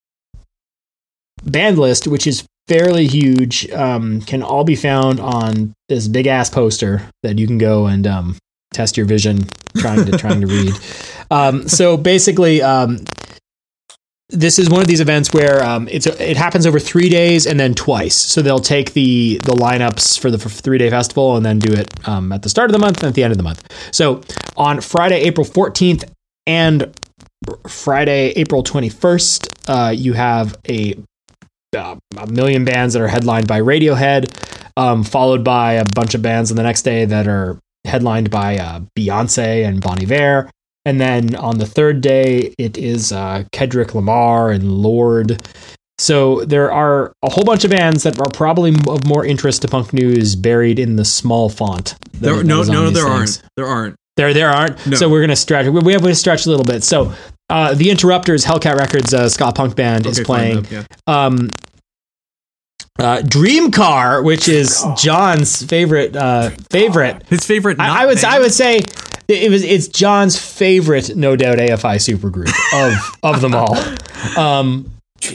band list, which is fairly huge, um, can all be found on this big ass poster that you can go and um, test your vision trying to trying to read. Um, so basically, um, this is one of these events where um, it's a, it happens over three days and then twice. So they'll take the the lineups for the three day festival and then do it um, at the start of the month and at the end of the month. So on Friday, April fourteenth and Friday, April twenty-first, uh, you have a, uh, a million bands that are headlined by Radiohead, um, followed by a bunch of bands on the next day that are headlined by uh, Beyonce and Bon Iver. And then on the third day, it is uh, Kendrick Lamar and Lorde. So there are a whole bunch of bands that are probably of more interest to punk news buried in the small font. that- There, that no, is on no, these there things. aren't. There aren't. There, there aren't. No. So we're gonna stretch. We have to stretch a little bit. So, uh, the Interrupters, Hellcat Records, uh, ska punk band is Okay, fine, playing. yeah. Um, uh, Dream Car, which is John's favorite. Uh, favorite. His favorite. I, not I would. band. I would say it was. It's John's favorite, no doubt, A F I supergroup of of them all. Um,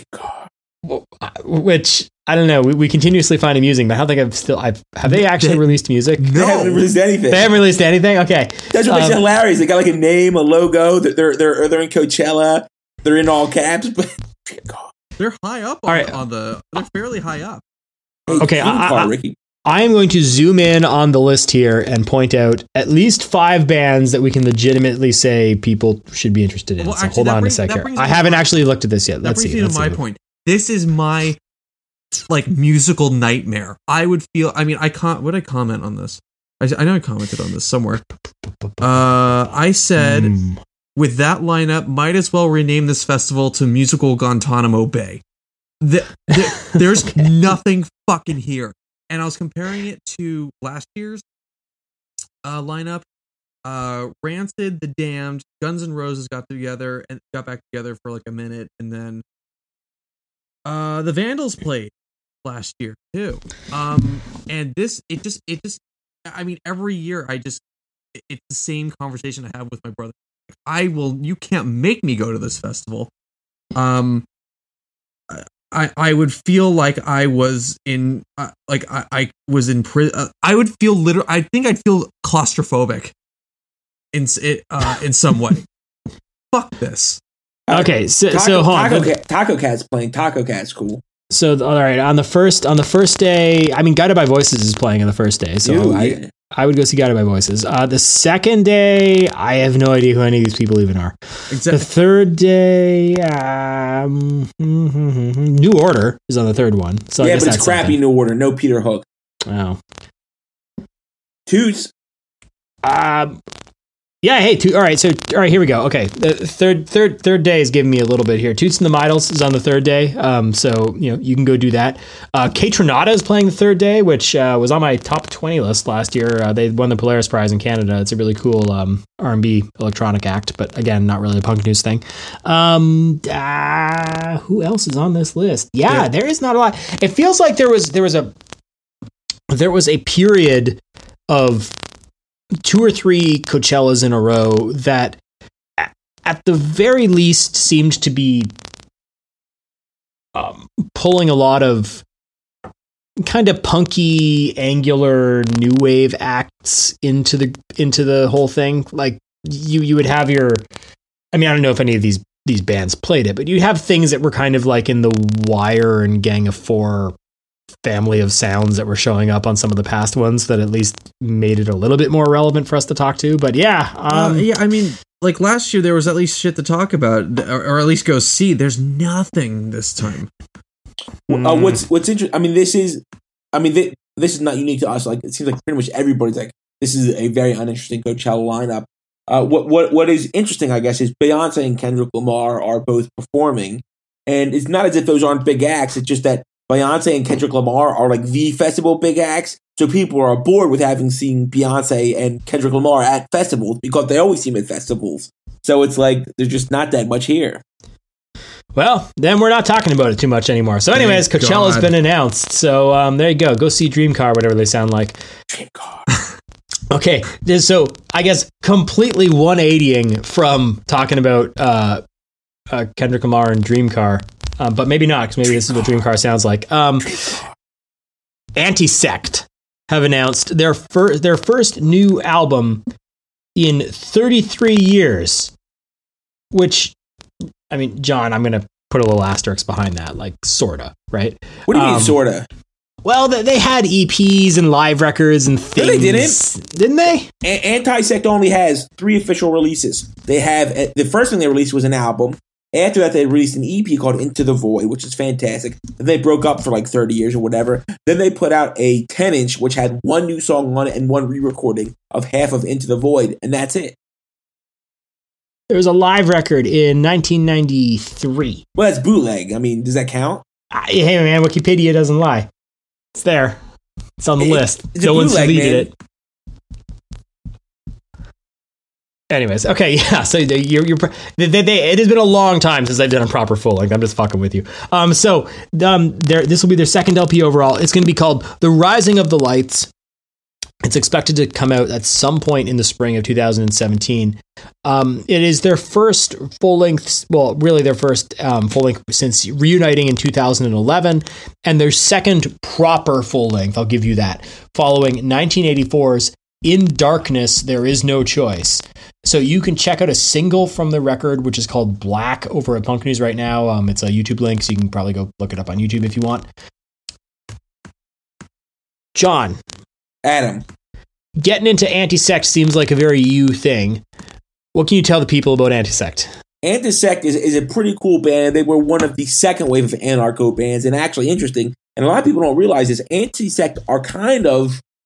which I don't know. We, we continuously find amusing, but I don't think I've still. I've have they actually They- released music? They haven't released anything. They haven't released anything. Okay, That's what makes it Um, hilarious. They got like a name, a logo. They're they're they're, they're in Coachella. They're in all caps. But They're high up on, All right. on the. They're fairly high up. Okay, Dream I- Car, I- Ricky. I am going to zoom in on the list here and point out at least five bands that we can legitimately say people should be interested in. Well, so actually, hold that on brings- a that second. brings I me to haven't my- actually looked at this yet. That Let's brings see. me to let's my see. point. This is my like musical nightmare. I would feel. I mean, I can't. Would I comment on this? I, I know I commented on this somewhere. Uh, I said, mm. with that lineup, might as well rename this festival to Musical Guantanamo Bay. The, the, there's okay. nothing fucking here. And I was comparing it to last year's uh, lineup. Uh, Rancid, The Damned, Guns N' Roses got together and got back together for like a minute, and then uh, the Vandals played last year too. Um, and this, it just, it just, I mean, every year I just, it, it's the same conversation I have with my brother. I will, you can't make me go to this festival. Um, I, I would feel like I was in, uh, like I, I was in prison. Uh, I would feel literal. I think I'd feel claustrophobic in it uh, in some way. Fuck this. Okay, so Taco, so hold on. Taco, Cat, Taco Cat's playing. Taco Cat's cool. So all right, on the first on the first day, I mean, Guided by Voices is playing on the first day, so Ooh, I yeah. I would go see Guided by Voices. Uh, the second day, I have no idea who any of these people even are. Exactly. The third day, um, New Order is on the third one. So yeah, I guess but it's crappy something. New Order. No Peter Hook. Oh, Toots. Um. Yeah, hey, to, all right, so, all right, here we go. Okay, the third third, third day is giving me a little bit here. Toots and the Midals is on the third day, um, so, you know, you can go do that. Uh, Kaytranada is playing the third day, which uh, was on my top twenty list last year. Uh, they won the Polaris Prize in Canada. It's a really cool um, R and B electronic act, but again, not really a punk news thing. Um, uh, who else is on this list? Yeah, yeah, there is not a lot. It feels like there was there was a there was a period of two or three Coachellas in a row that at the very least seemed to be um, pulling a lot of kind of punky, angular new wave acts into the into the whole thing. Like you you would have your, I mean, I don't know if any of these these bands played it, but you'd have things that were kind of like in the Wire and Gang of Four family of sounds that were showing up on some of the past ones that at least made it a little bit more relevant for us to talk to. But yeah, um, uh, yeah, I mean, like last year there was at least shit to talk about, or, or at least go see. There's nothing this time. Mm. Uh, what's what's interesting? I mean, this is, I mean, this, this is not unique to us. Like it seems like pretty much everybody's like, this is a very uninteresting Coachella lineup. Uh, what what what is interesting, I guess, is Beyonce and Kendrick Lamar are both performing, and it's not as if those aren't big acts. It's just that Beyonce and Kendrick Lamar are like the festival big acts, so people are bored with having seen Beyonce and Kendrick Lamar at festivals because they always seem at festivals. So it's like there's just not that much here. Well, then we're not talking about it too much anymore. So anyways, Thank Coachella's God. been announced. So um, there you go. Go see Dream Car, whatever they sound like. Dream Car. Okay, so I guess completely one eightying from talking about uh, uh, Kendrick Lamar and Dream Car. Um, but maybe not, because maybe this is what Dream Car sounds like. Um, Antisect have announced their first their first new album in thirty-three years, which, I mean, John, I'm going to put a little asterisk behind that, like, sorta, right? What do you um, mean, sorta? Well, they had E Ps and live records and things. No, they didn't. Didn't they? A- Antisect only has three official releases. They have, the first thing they released was an album. After that, they released an E P called Into the Void, which is fantastic. And they broke up for like thirty years or whatever. Then they put out a ten inch, which had one new song on it and one re-recording of half of Into the Void. And that's it. There was a live record in nineteen ninety-three. Well, that's bootleg. I mean, does that count? Uh, hey, man, Wikipedia doesn't lie. It's there. It's on the it, list. No one's deleted it. Anyways, okay, yeah. So you're, you're they, they, it has been a long time since I've done a proper full length. I'm just fucking with you. Um, so um, this will be their second L P overall. It's going to be called The Rising of the Lights. It's expected to come out at some point in the spring of two thousand seventeen. Um, it is their first full length, well, really their first um, full length since reuniting in two thousand eleven, and their second proper full length. I'll give you that, following nineteen eighty-four's In Darkness, There Is No Choice. So you can check out a single from the record, which is called Black, over at Punk News right now. Um, it's a YouTube link, so you can probably go look it up on YouTube if you want. John. Adam. Getting into Antisect seems like a very you thing. What can you tell the people about Antisect? Antisect is, is a pretty cool band. They were one of the second wave of anarcho bands, and actually interesting, and a lot of people don't realize this, Antisect are kind of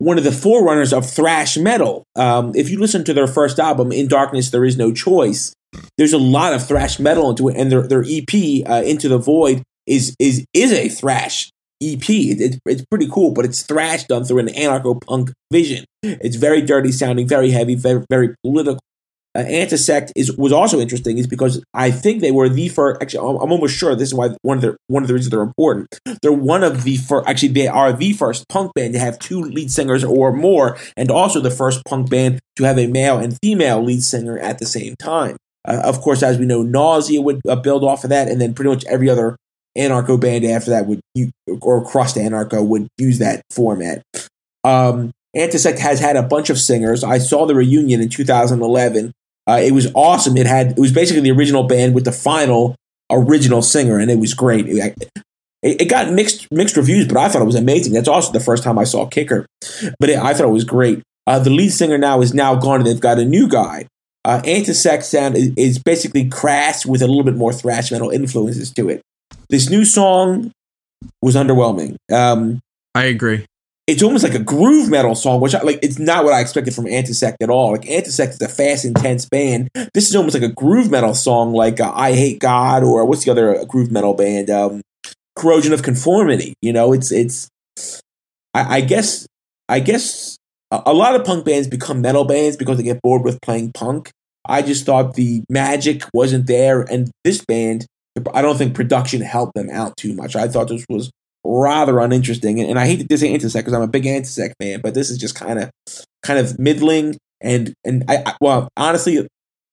one of the forerunners of thrash metal. Um, if you listen to their first album, In Darkness There Is No Choice, there's a lot of thrash metal into it, and their their E P, uh, Into the Void, is is is a thrash E P. It, it's it's pretty cool, but it's thrash done through an anarcho-punk vision. It's very dirty sounding, very heavy, very very political. Uh, Antisect is was also interesting, is because I think they were the first. Actually, I'm, I'm almost sure this is why one of the one of the reasons they're important. They're one of the first. Actually, they are the first punk band to have two lead singers or more, and also the first punk band to have a male and female lead singer at the same time. Uh, of course, as we know, Nausea would uh, build off of that, and then pretty much every other anarcho band after that would, or crust anarcho, would use that format. Um, Antisect has had a bunch of singers. I saw the reunion in two thousand eleven. Uh, it was awesome. It had it was basically the original band with the final original singer, and it was great. It, it got mixed mixed reviews, but I thought it was amazing. That's also the first time I saw Kicker, but it, I thought it was great. Uh, the lead singer now is now gone, and they've got a new guy. Uh, Antisect sound is, is basically crass with a little bit more thrash metal influences to it. This new song was underwhelming. Um, I agree. It's almost like a groove metal song, which I, like it's not what I expected from Antisect at all. Like Antisect is a fast, intense band. This is almost like a groove metal song, like uh, I Hate God, or what's the other uh, groove metal band? Um, Corrosion of Conformity. You know, it's it's. I, I guess I guess a, a lot of punk bands become metal bands because they get bored with playing punk. I just thought the magic wasn't there, and this band, I don't think production helped them out too much. I thought this was rather uninteresting, and, and I hate to say Antisect because I'm a big Antisect fan, but this is just kind of kind of middling. And and I, I well, honestly,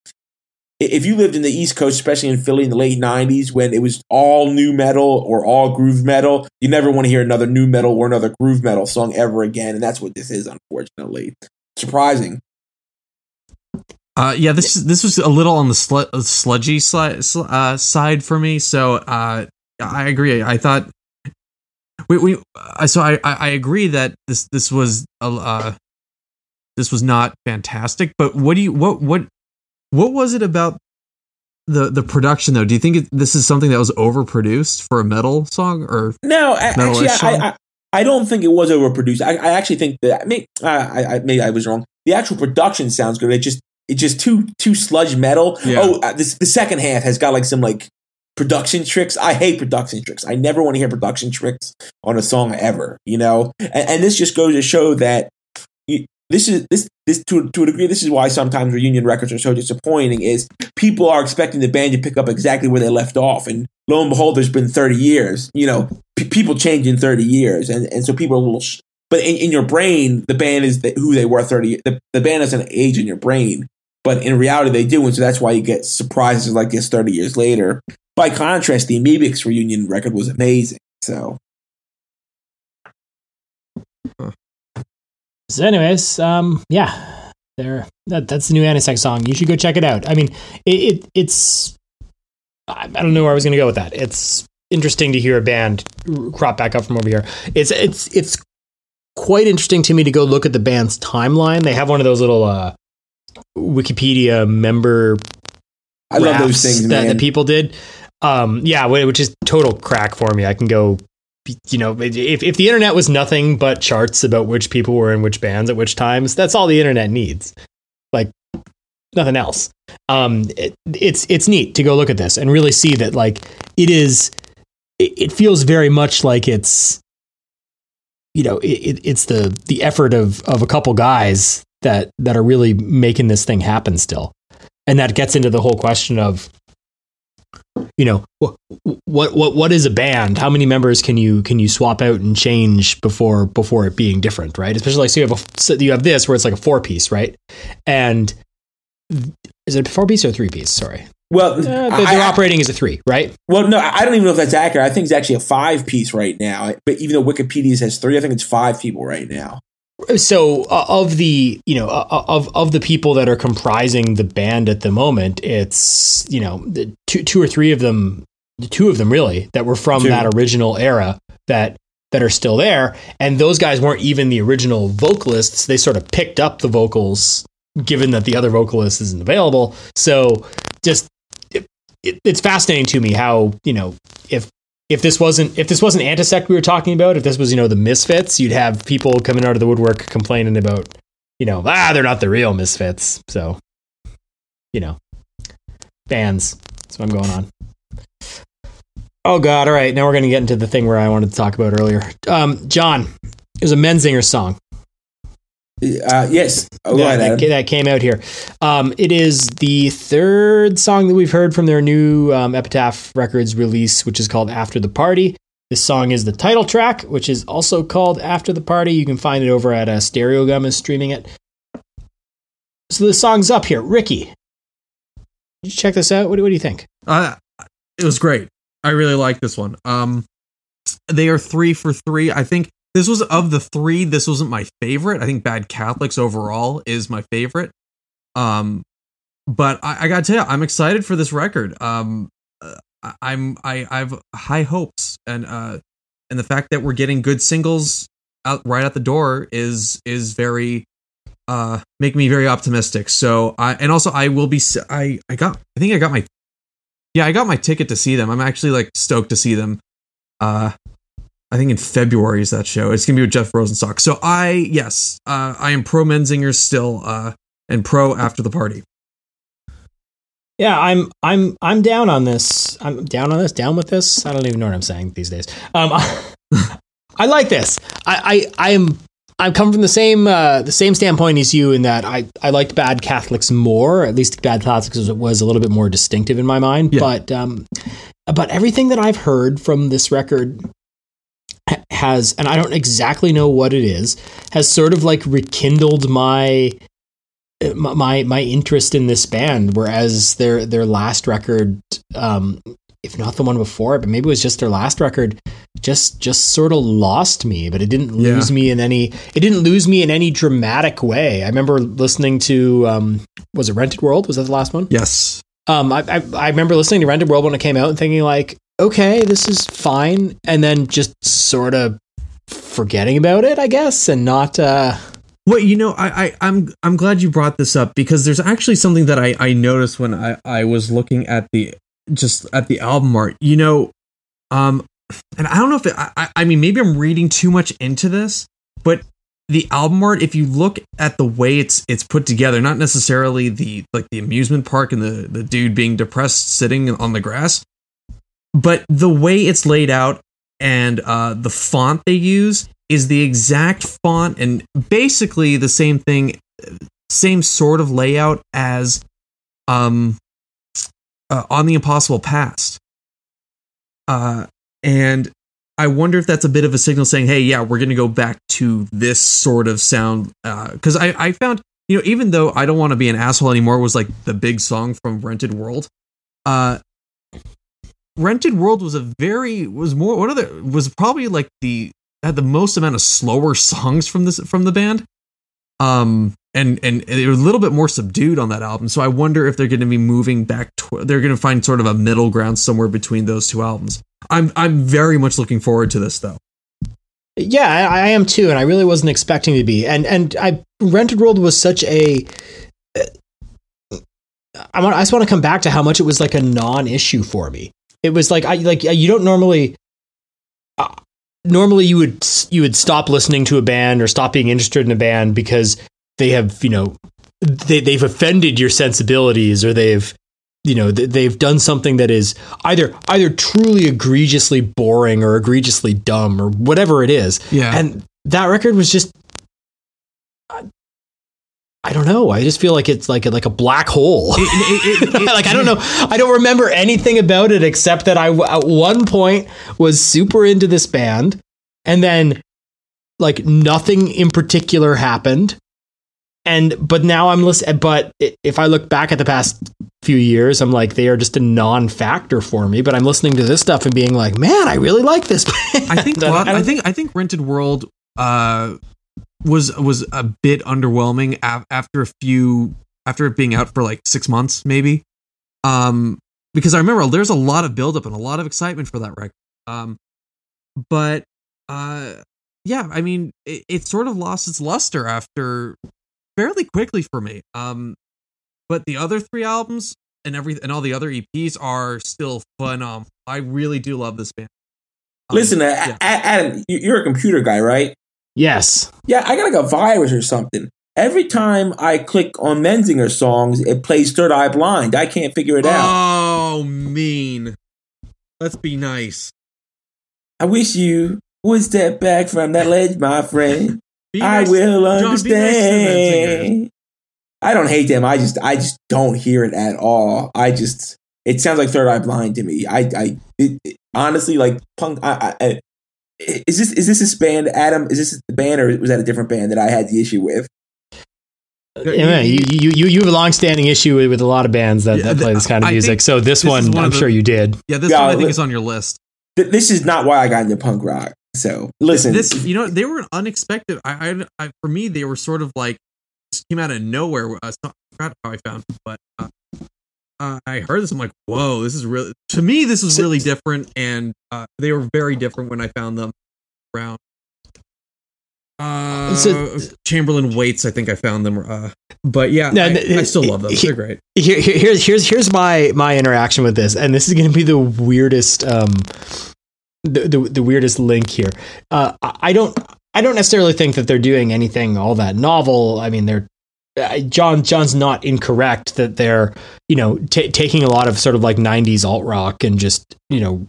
if you lived in the East Coast, especially in Philly in the late nineties, when it was all new metal or all groove metal, you never want to hear another new metal or another groove metal song ever again, and that's what this is, unfortunately. Surprising. Uh, yeah, this is this was a little on the sl- sludgy sli- sl- uh, side for me. So uh, I agree. I thought we we uh, so I, I agree that this this was uh, this was not fantastic. But what do you what what what was it about the the production though? Do you think it, this is something that was overproduced for a metal song or no? Actually, I, I I don't think it was overproduced. I, I actually think that maybe I, I maybe I was wrong. The actual production sounds good. It just It's just too too sludge metal. Yeah. Oh, uh, this, the second half has got like some like production tricks. I hate production tricks. I never want to hear production tricks on a song ever. You know, and, and this just goes to show that you, this is this this to to a degree. This is why sometimes reunion records are so disappointing. Is people are expecting the band to pick up exactly where they left off, and lo and behold, there's been thirty years. You know, p- people change in thirty years, and and so people are a little. Sh- but in, in your brain, the band is the, who they were thirty. The, the band doesn't age in your brain. But in reality, they do, and so that's why you get surprises like this thirty years later. By contrast, the Amoebics reunion record was amazing. So, so anyways, um, yeah, there. That, that's the new Antisect song. You should go check it out. I mean, it, it it's. I, I don't know where I was going to go with that. It's interesting to hear a band crop back up from over here. It's it's it's quite interesting to me to go look at the band's timeline. They have one of those little. Uh, Wikipedia member I love those things that, man. that people did um yeah which is total crack for me. I can go, you know, if, if the internet was nothing but charts about which people were in which bands at which times, that's all the internet needs, like nothing else. um it, it's it's neat to go look at this and really see that like it is it, it feels very much like it's, you know, it, it's the the effort of of a couple guys that that are really making this thing happen still. And that gets into the whole question of, you know, what what what what is a band? How many members can you can you swap out and change before before it being different, right? Especially like so you have a so you have this where it's like a four piece, right? And is it a four piece or a three piece? Sorry. Well, uh, they're I, operating as a three, right? Well, no, I don't even know if that's accurate. I think it's actually a five piece right now. But even though Wikipedia says three, I think it's five people right now. So uh, of the, you know, uh, of of the people that are comprising the band at the moment, it's, you know, the two two or three of them, two of them really that were from two. that original era that that are still there, and those guys weren't even the original vocalists. They sort of picked up the vocals, given that the other vocalist isn't available. So just it, it, it's fascinating to me how, you know, if if this wasn't if this wasn't Antisect we were talking about, if this was, you know, the Misfits, you'd have people coming out of the woodwork complaining about, you know, ah, they're not the real Misfits. So, you know, bands. That's what I'm going on. Oh God! All right, now we're going to get into the thing where I wanted to talk about earlier. Um, John, there's a Menzinger song. Uh, yes, oh, yeah, right, that, that came out here. Um, it is the third song that we've heard from their new um, Epitaph Records release, which is called After the Party. This song is the title track, which is also called After the Party. You can find it over at uh, Stereogum is streaming it. So the song's up here. Ricky, did you check this out? What do, what do you think? Uh, it was great. I really like this one. Um, they are three for three. I think this was, of the three, this wasn't my favorite. I think Bad Catholics overall is my favorite. Um, but I, I gotta tell you, I'm excited for this record. Um, I, I'm I I've high hopes, and uh, and the fact that we're getting good singles out right at the door is is very uh make me very optimistic. So I and also I will be I I got I think I got my yeah I got my ticket to see them. I'm actually like stoked to see them. Uh. I think in February is that show. It's gonna be with Jeff Rosenstock. So I, yes, uh, I am pro Menzinger still, uh, and pro After the Party. Yeah, I'm, I'm, I'm down on this. I'm down on this. Down with this. I don't even know what I'm saying these days. Um, I like this. I, I, I am. I come from the same, uh, the same standpoint as you in that I, I liked Bad Catholics more. At least Bad Catholics was, was a little bit more distinctive in my mind. Yeah. But, um, but everything that I've heard from this record has, and I don't exactly know what it is, has sort of like rekindled my my my interest in this band. Whereas their their last record, um, if not the one before it, but maybe it was just their last record, just just sort of lost me. But it didn't lose yeah. me in any. It didn't lose me in any dramatic way. I remember listening to um, was it Rented World? Was that the last one? Yes. Um, I, I I remember listening to Rented World when it came out and thinking like, okay, this is fine, and then just sort of forgetting about it, I guess, and not. Uh... Well, you know, I, I I'm I'm glad you brought this up, because there's actually something that I, I noticed when I, I was looking at the just at the album art. You know, um, and I don't know if it, I I mean maybe I'm reading too much into this, but the album art, if you look at the way it's it's put together, not necessarily the like the amusement park and the the dude being depressed sitting on the grass, but the way it's laid out and uh, the font they use is the exact font and basically the same thing, same sort of layout as um, uh, On the Impossible Past. Uh, and I wonder if that's a bit of a signal saying, hey, yeah, we're going to go back to this sort of sound. Because uh, I, I found, you know, even though I Don't Want to Be an Asshole Anymore was like the big song from Rented World, uh, Rented World was a very, was more, one of the, was probably like the, had the most amount of slower songs from this, from the band. Um, and, and it was a little bit more subdued on that album. So I wonder if they're going to be moving back to, they're going to find sort of a middle ground somewhere between those two albums. I'm I'm very much looking forward to this, though. Yeah, I, I am too, and I really wasn't expecting to be. And and I Rented World was such a. I want. I just want to come back to how much it was like a non-issue for me. It was like I like you don't normally. Uh, normally, you would you would stop listening to a band or stop being interested in a band because they have you know they they've offended your sensibilities or they've. You know, they've done something that is either either truly egregiously boring or egregiously dumb or whatever it is. Yeah. And that record was just, I, I don't know. I just feel like it's like a, like a black hole. It, it, it, like, I don't know. I don't remember anything about it except that I at one point was super into this band and then like nothing in particular happened. And but now I'm listening. But if I look back at the past few years, I'm like, they are just a non-factor for me. But I'm listening to this stuff and being like, man, I really like this band. I think. Well, I, I think. I think Rented World uh, was was a bit underwhelming af- after a few after it being out for like six months, maybe. Um, because I remember there's a lot of buildup and a lot of excitement for that record. Um, but uh, yeah, I mean, it, it sort of lost its luster after. Fairly quickly for me. Um, but the other three albums and every and all the other E Ps are still phenomenal. I really do love this band. Listen, um, yeah. Adam, you're a computer guy, right? Yes. Yeah, I got like a virus or something. Every time I click on Menzinger songs, it plays Third Eye Blind. I can't figure it out. Oh, mean. Let's be nice. I wish you would step back from that ledge, my friend. I nice. will understand. Nice I don't hate them. I just, I just don't hear it at all. I just, it sounds like Third Eye Blind to me. I, I, it, it, honestly, like punk. I, I, is this, is this this band, Adam? Is this the band, or was that a different band that I had the issue with? Yeah, man, you, you you you have a long-standing issue with, with a lot of bands that, that play this kind of I music. So this, this one, one I'm the, sure you did. Yeah, this yeah, one I think li- is on your list. Th- this is not why I got into punk rock. So listen, this you know they were unexpected. I, I, I for me they were sort of like just came out of nowhere. I forgot how I found it, but uh, uh, I heard this. I'm like, whoa, this is really to me. This is really different, and uh, they were very different when I found them around. Uh, so, Chamberlain Waits, I think I found them. Uh, but yeah, no, I, I still love them. They're great. Here, here, here's here's here's my my interaction with this, and this is going to be the weirdest, um, the, the the weirdest link here. Uh, I don't I don't necessarily think that they're doing anything all that novel. I mean, they're uh, John John's not incorrect that they're you know t- taking a lot of sort of like nineties alt rock and just you know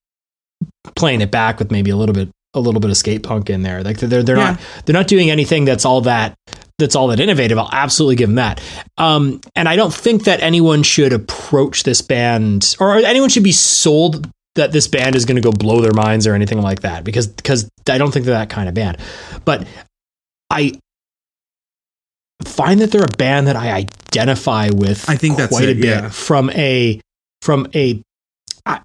playing it back with maybe a little bit. a little bit of skate punk in there. Like they're, they're yeah. not, they're not doing anything that's all that, that's all that innovative. I'll absolutely give them that. Um, and I don't think that anyone should approach this band or anyone should be sold that this band is going to go blow their minds or anything like that, because, because I don't think they're that kind of band, but I find that they're a band that I identify with. I think that's quite it, a bit yeah. from a, from a, I,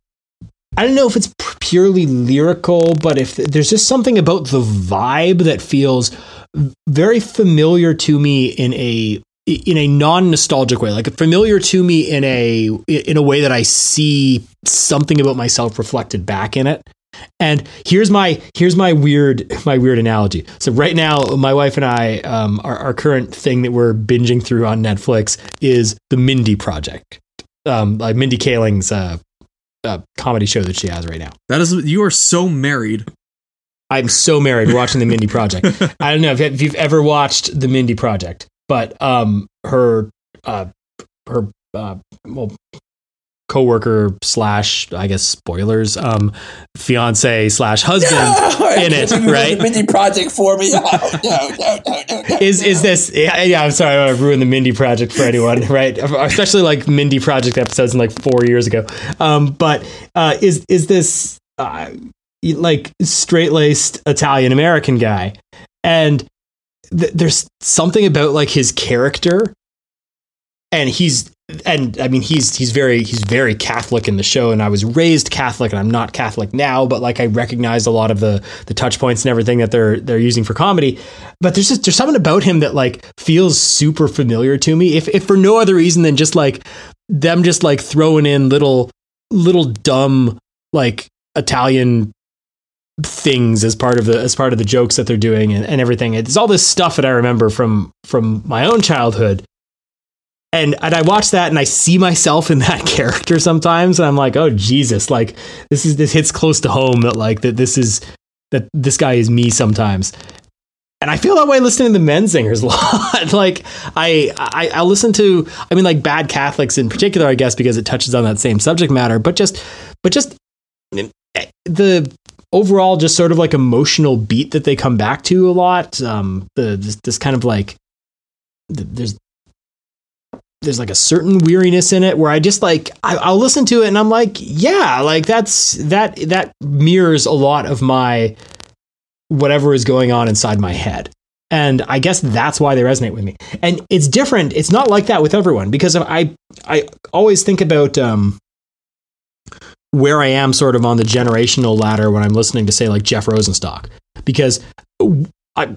I don't know if it's purely lyrical, but if there's just something about the vibe that feels very familiar to me in a in a non-nostalgic way, like familiar to me in a in a way that I see something about myself reflected back in it. And here's my here's my weird my weird analogy. So right now, my wife and I, um, our, our current thing that we're binging through on Netflix is the Mindy Project, um, like Mindy Kaling's uh, uh, comedy show that she has right now. That is, you are so married. I'm so married. We're watching the Mindy Project. I don't know if, if you've ever watched the Mindy Project, but um, her uh, her uh, well. coworker slash, I guess, spoilers, um, fiance slash husband no, in it, right? The Mindy Project for me. Oh, no, no, no, no, no. Is is this? Yeah, yeah, I'm sorry, I want to ruin the Mindy Project for anyone, right? Especially like Mindy Project episodes in like four years ago. Um, but uh, is is this uh, like straight laced Italian American guy? And th- there's something about like his character, and he's. And I mean, he's he's very he's very Catholic in the show, and I was raised Catholic, and I'm not Catholic now, but like I recognize a lot of the the touch points and everything that they're they're using for comedy. But there's just there's something about him that like feels super familiar to me, if if for no other reason than just like them just like throwing in little little dumb like Italian things as part of the as part of the jokes that they're doing and, and everything. It's all this stuff that I remember from from my own childhood. And and I watch that and I see myself in that character sometimes, and I'm like, oh Jesus, like this is this hits close to home that like that this is that this guy is me sometimes. And I feel that way listening to the Menzingers a lot. Like I, I I listen to I mean like Bad Catholics in particular, I guess, because it touches on that same subject matter, but just but just the overall just sort of like emotional beat that they come back to a lot. Um the this, this kind of like there's there's like a certain weariness in it where I just like, I, I'll listen to it and I'm like, yeah, like that's, that, that mirrors a lot of my, whatever is going on inside my head. And I guess that's why they resonate with me. And it's different. It's not like that with everyone, because I, I always think about, um, where I am sort of on the generational ladder when I'm listening to say like Jeff Rosenstock, because I,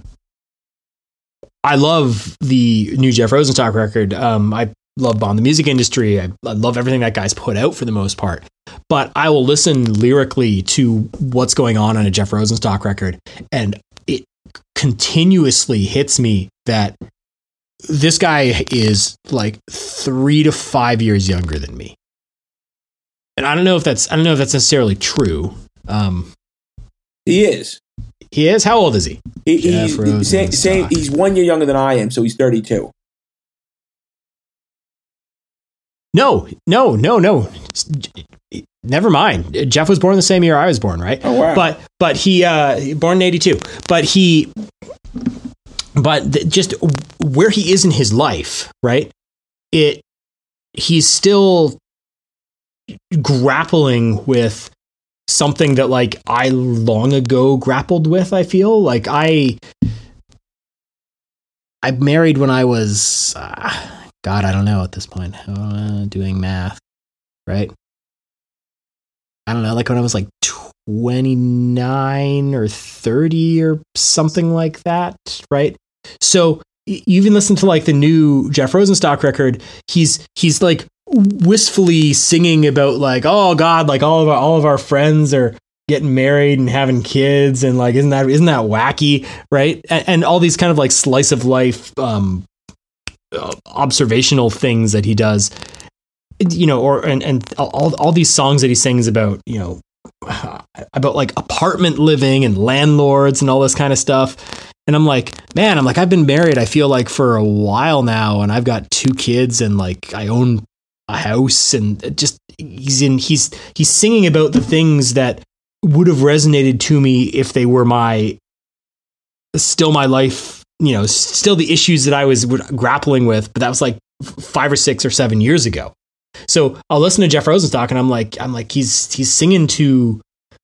I love the new Jeff Rosenstock record. Um, I love Bond the Music Industry. I, I love everything that guy's put out for the most part. But I will listen lyrically to what's going on on a Jeff Rosenstock record, and it continuously hits me that this guy is like three to five years younger than me. And I don't know if that's I don't know if that's necessarily true. Um, he is. He is. How old is he? he he's, he's, same, same, he's one year younger than I am, so he's thirty-two. No, no, no, no. Never mind. Jeff was born the same year I was born, right? Oh wow! But but he uh, born in eighty-two. But he, but th- just where he is in his life, right? It he's still grappling with something that like I long ago grappled with. I feel like I I married when I was. Uh, God, I don't know at this point. Uh, doing math, right? I don't know, like when I was like twenty-nine or thirty or something like that, right? So you even listen to like the new Jeff Rosenstock record. He's he's like wistfully singing about like, oh God, like all of our all of our friends are getting married and having kids, and like isn't that isn't that wacky, right? And, and all these kind of like slice of life. Um, Uh, observational things that he does, you know, or and and all all these songs that he sings about, you know, about like apartment living and landlords and all this kind of stuff. And I'm like, man, I'm like, I've been married, I feel like for a while now, and I've got two kids, and like I own a house, and it just he's in he's he's singing about the things that would have resonated to me if they were my still my life. You know, still the issues that I was grappling with, but that was like five or six or seven years ago. So I'll listen to Jeff Rosenstock, and I'm like, I'm like, he's he's singing to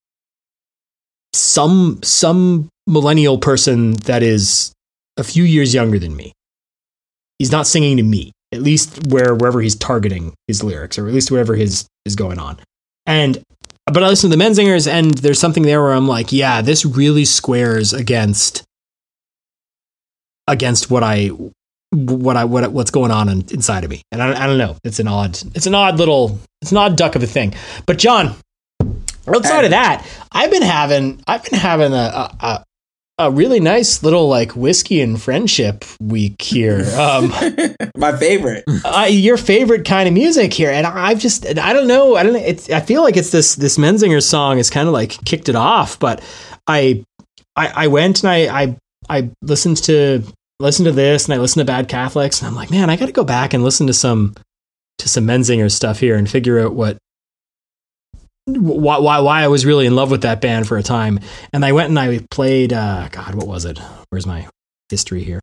some some millennial person that is a few years younger than me. He's not singing to me, at least where wherever he's targeting his lyrics, or at least whatever his is going on. And but I listen to the Menzingers, and there's something there where I'm like, yeah, this really squares against. against what I, what I, what, what's going on in, inside of me. And I, I don't know. It's an odd, it's an odd little, it's an odd duck of a thing. But John, outside of that, I've been having, I've been having a, a, a really nice little like whiskey and friendship week here. Um, My favorite, uh, your favorite kind of music here. And I've just, I don't know. I don't know. It's, I feel like it's this, this Menzinger song has kind of like kicked it off, but I, I, I went and I, I, I listened to, listen to this, and I listen to Bad Catholics, and I'm like, man, I got to go back and listen to some to some Menzinger stuff here and figure out what why why why I was really in love with that band for a time. And I went and I played. Uh, God, what was it? Where's my history here?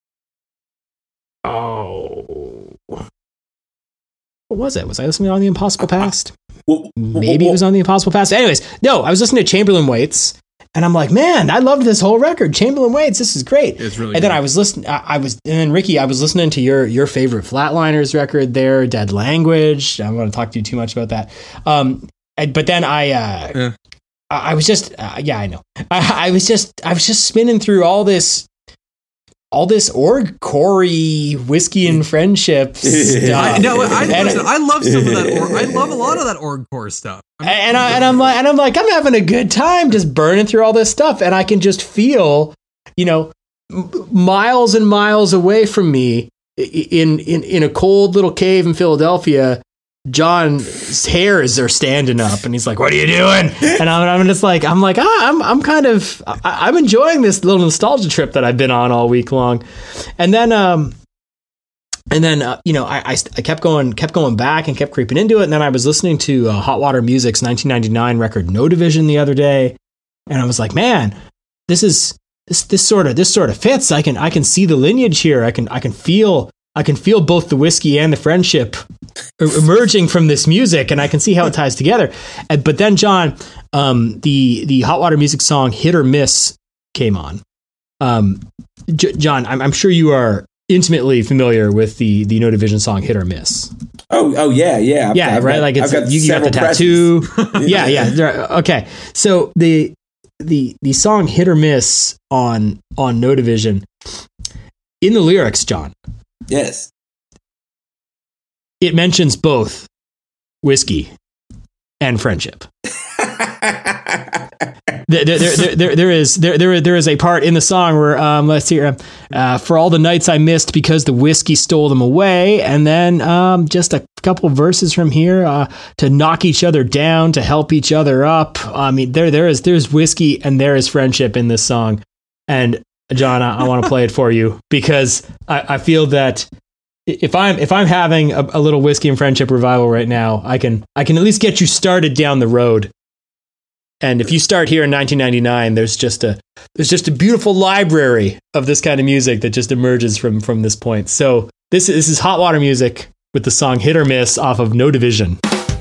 Oh, what was it? Was I listening on the Impossible Past? Well, Maybe it was on the Impossible Past. Anyways, no, I was listening to Chamberlain Waits. And I'm like, man, I loved this whole record. Chamberlain Waits, this is great. It's really and good. then I was listening, I, I was, and then Ricky, I was listening to your your favorite Flatliners record there, Dead Language. I'm going to talk to you too much about that. Um, and, but then I, uh, Yeah. I, I was just, uh, yeah, I know. I, I was just, I was just spinning through all this, all this org Corey whiskey and friendship stuff. I, no, I, And- listen, I love some of that. Org, I love a lot of that orgcore stuff. I mean, and I and I'm like and I'm like I'm having a good time just burning through all this stuff, and I can just feel, you know, m- miles and miles away from me i- in in in a cold little cave in Philadelphia. John's hairs are standing up, and he's like, "What are you doing?" And I'm, I'm just like, I'm like, ah, I'm I'm kind of I, I'm enjoying this little nostalgia trip that I've been on all week long, and then um. And then, uh, you know, I, I, I kept going, kept going back and kept creeping into it. And then I was listening to uh, Hot Water Music's nineteen ninety-nine record No Division the other day. And I was like, man, this is, this, this sort of, this sort of fits. I can, I can see the lineage here. I can, I can feel, I can feel both the whiskey and the friendship emerging from this music. And I can see how it ties together. And, but then, John, um, the, the Hot Water Music song Hit or Miss came on. Um, J- John, I'm, I'm sure you are intimately familiar with the the No Division song Hit or Miss. Oh, oh yeah, yeah, I've, Yeah, I've right. got, Like it's I've got you, you got the several tattoo. yeah, yeah. There- Okay, so the the the song Hit or Miss on on No Division, in the lyrics, John, Yes. it mentions both whiskey and friendship. there, there, there, there, there is there, there there is a part in the song where um, let's see here, uh, for all the nights I missed because the whiskey stole them away, and then um, just a couple verses from here uh, to knock each other down, to help each other up. I mean, there there is there's whiskey and there is friendship in this song, and John, I, I want to play it for you because I, I feel that if I'm if I'm having a, a little whiskey and friendship revival right now, I can I can at least get you started down the road. And if you start here in nineteen ninety-nine, there's just a there's just a beautiful library of this kind of music that just emerges from from this point. So this this is Hot Water Music with the song "Hit or Miss" off of No Division.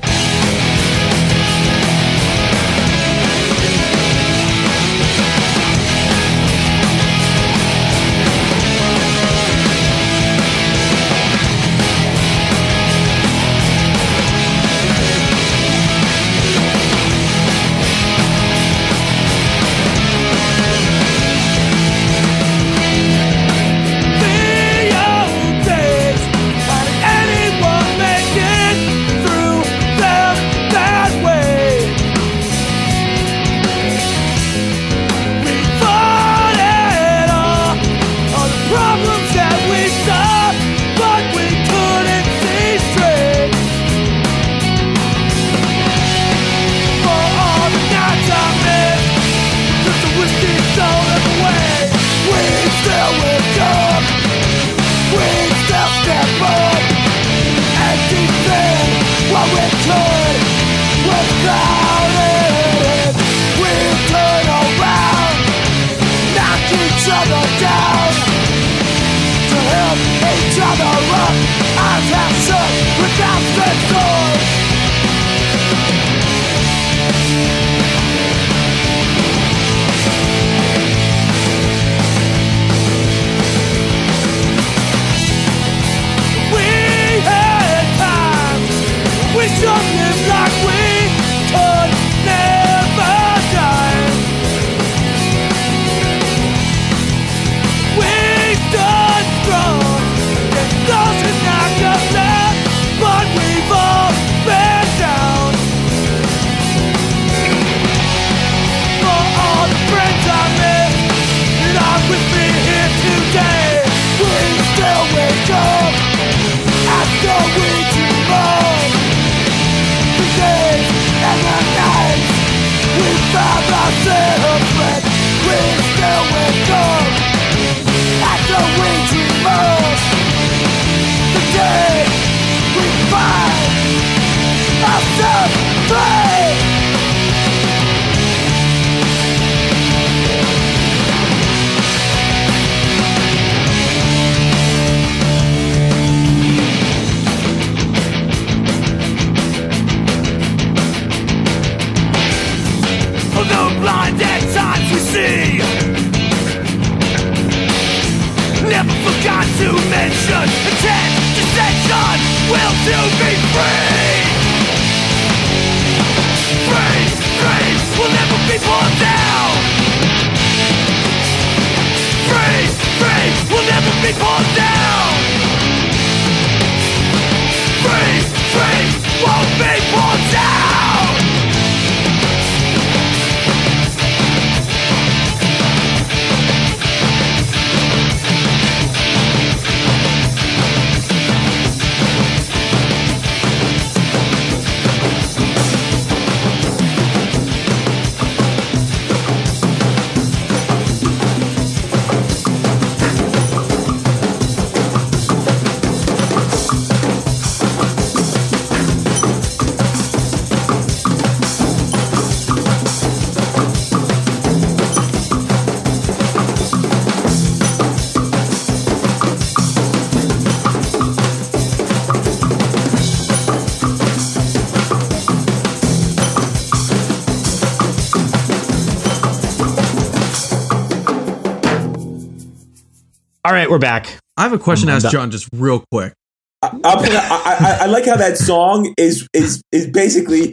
All right, we're back. I have a question to ask John just real quick. I, I, I, I like how that song is is is basically,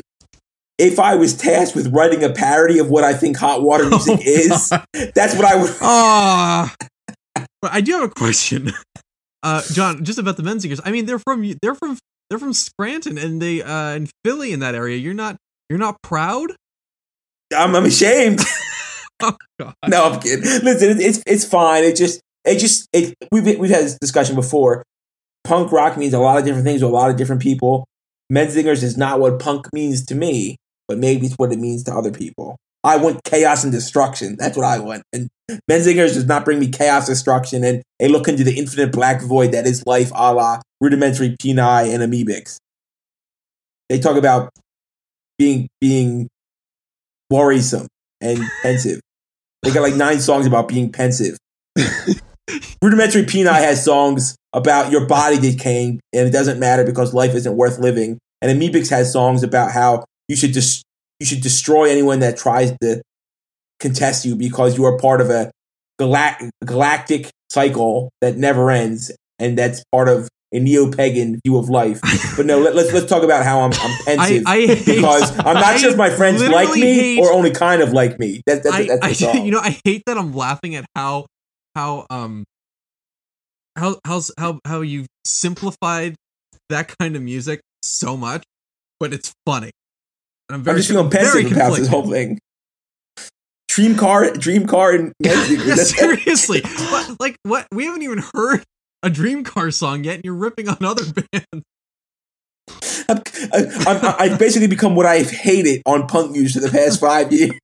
if I was tasked with writing a parody of what I think hot water music oh, is, God. That's what I would. Ah, uh, I do have a question, uh, John, just about the Menzingers. I mean, they're from they're from they're from Scranton and they uh, in Philly in that area. You're not you're not proud. I'm, I'm ashamed. Oh, God. No, I'm kidding. Listen, it's it's fine. It just it just it we've we've had this discussion before. Punk rock means a lot of different things to a lot of different people. Menzingers is not what punk means to me, but maybe it's what it means to other people. I want chaos and destruction. That's what I want. And Menzingers does not bring me chaos, destruction, and a look into the infinite black void that is life, a la Rudimentary Peni and Amoebics. They talk about being being worrisome and pensive. They got like nine songs about being pensive. Rudimentary Peni has songs about your body decaying and it doesn't matter because life isn't worth living. And Amoebics has songs about how you should just you should destroy anyone that tries to contest you because you are part of a galact- galactic cycle that never ends, and that's part of a neo-pagan view of life. But no, let, let's let's talk about how I'm, I'm pensive I, I hate, because I'm not I sure if my friends like me hate, or only kind of like me. That, that's I, that's the I, song. You know, I hate that I'm laughing at how how um how how's how how you've simplified that kind of music so much, but it's funny. And I'm very I'm just feeling pensive about this whole thing. Dream car, dream car, and yeah, seriously, what, like what? We haven't even heard a Dream Car song yet, and you're ripping on other bands. I'm, I, I basically become what I've hated on punk music for the past five years.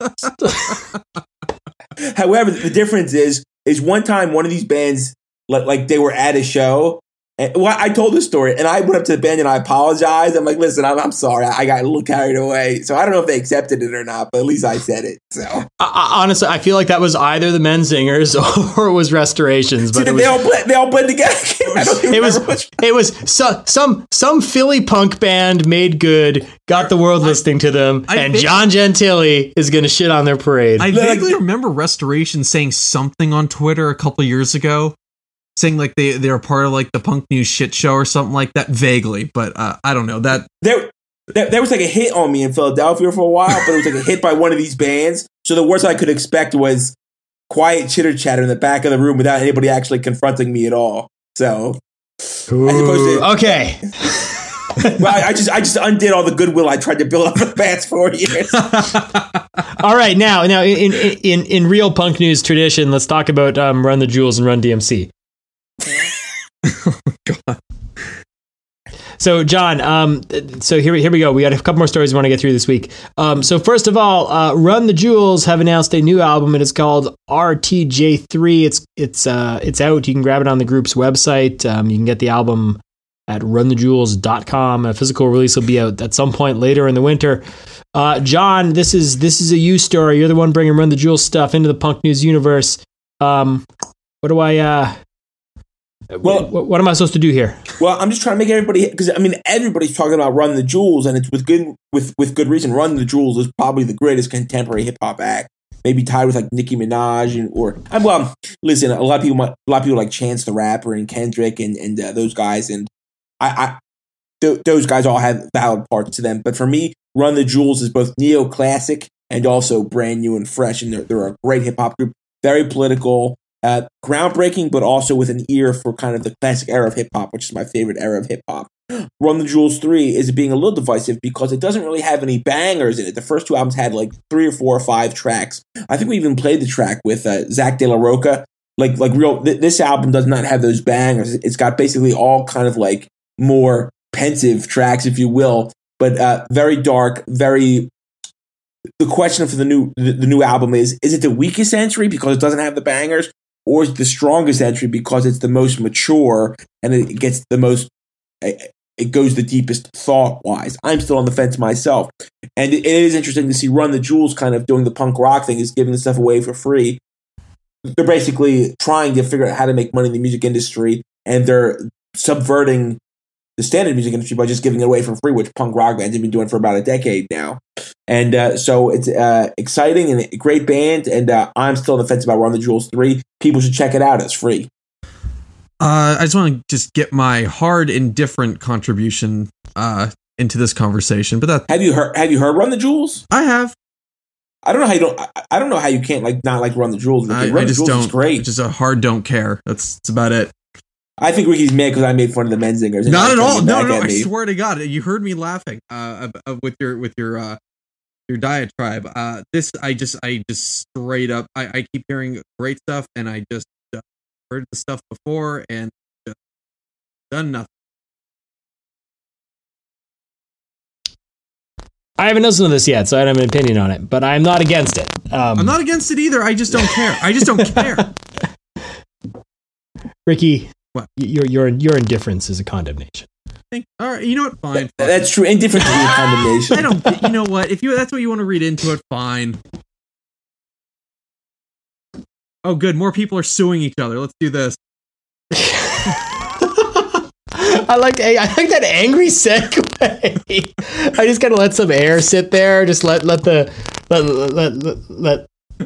However, the difference is, is one time one of these bands, like, like they were at a show. And, well, I told this story, and I went up to the band and I apologized. I'm like, listen, I'm, I'm sorry. I got a little carried away. So I don't know if they accepted it or not, but at least I said it. So I, I, honestly, I feel like that was either the Menzingers or it was Restorations. But See, it they, was, all blend, they all blend together. I don't it was which- it was so, some some Philly punk band made good, got the world listening to them, I and think- John Gentili is going to shit on their parade. I vaguely remember Restoration saying something on Twitter a couple years ago, saying like they they're part of like the punk news shit show or something like that, vaguely, but uh, I don't know that. There, there, there was like a hit on me in Philadelphia for a while, but it was like a hit by one of these bands. So the worst I could expect was quiet chitter chatter in the back of the room without anybody actually confronting me at all. So, Ooh, as opposed to, okay. well, I, I just I just undid all the goodwill I tried to build up for the past four years. All right, now now in in in real punk news tradition, let's talk about um, Run the Jewels and Run D M C. Oh, God. So, John, um, so here, here we go. We got a couple more stories we want to get through this week. Um, so, first of all, uh, Run the Jewels have announced a new album, and it's called R T J three. It's it's uh, it's out. You can grab it on the group's website. Um, you can get the album at run the jewels dot com. A physical release will be out at some point later in the winter. Uh, John, this is this is a you story. You're the one bringing Run the Jewels stuff into the punk news universe. Um, what do I? Uh, Well, what, what am I supposed to do here? Well, I'm just trying to make everybody, because I mean everybody's talking about Run the Jewels, and it's with good with with good reason. Run the Jewels is probably the greatest contemporary hip hop act, maybe tied with like Nicki Minaj and or well, listen, a lot of people, might, a lot of people like Chance the Rapper and Kendrick and and uh, those guys, and I, I th- those guys all have valid parts to them. But for me, Run the Jewels is both neoclassic and also brand new and fresh, and they're they're a great hip hop group, very political. Uh, groundbreaking, but also with an ear for kind of the classic era of hip hop, which is my favorite era of hip hop. Run the Jewels three is being a little divisive because it doesn't really have any bangers in it. The first two albums had like three or four or five tracks. I think we even played the track with uh, Zach De La Roca. Like, like real. Th- this album does not have those bangers. It's got basically all kind of like more pensive tracks, if you will, but uh, very dark, very. The question for the new the, the new album is: is it the weakest entry because it doesn't have the bangers? Or is the strongest entry because it's the most mature and it gets the most, it goes the deepest thought-wise. I'm still on the fence myself. And it is interesting to see Run the Jewels kind of doing the punk rock thing, is giving the stuff away for free. They're basically trying to figure out how to make money in the music industry, and they're subverting the standard music industry by just giving it away for free, which punk rock bands have been doing for about a decade now. And uh, so it's uh, exciting and a great band, and uh, I'm still on the fence about Run the Jewels three. People should check it out. It's free. Uh, I just want to just get my hard indifferent contribution uh, into this conversation. But that have you heard? Have you heard Run the Jewels? I have. I don't know how you don't. I, I don't know how you can't like not like Run the Jewels. I, Run I just the Jewels don't. Is great. Just a hard don't care. That's that's about it. I think Ricky's mad because I made fun of the Menzingers. Not at all. No, no. I swear to God, you heard me laughing uh, with your with your uh, your diatribe. Uh, this I just I just straight up I, I keep hearing great stuff, and I just uh, heard the stuff before and just done nothing. I haven't listened to this yet, so I don't have an opinion on it, but I'm not against it. Um, I'm not against it either. I just don't care. I just don't care. Ricky, what? Your your your indifference is a condemnation. Think, all right, you know what? Fine. That, that's true. Indifference is a condemnation. I don't. You know what? If you that's what you want to read into it, fine. Oh, good. More people are suing each other. Let's do this. I like I like that angry segue. I just gotta let some air sit there. Just let let the let let let. let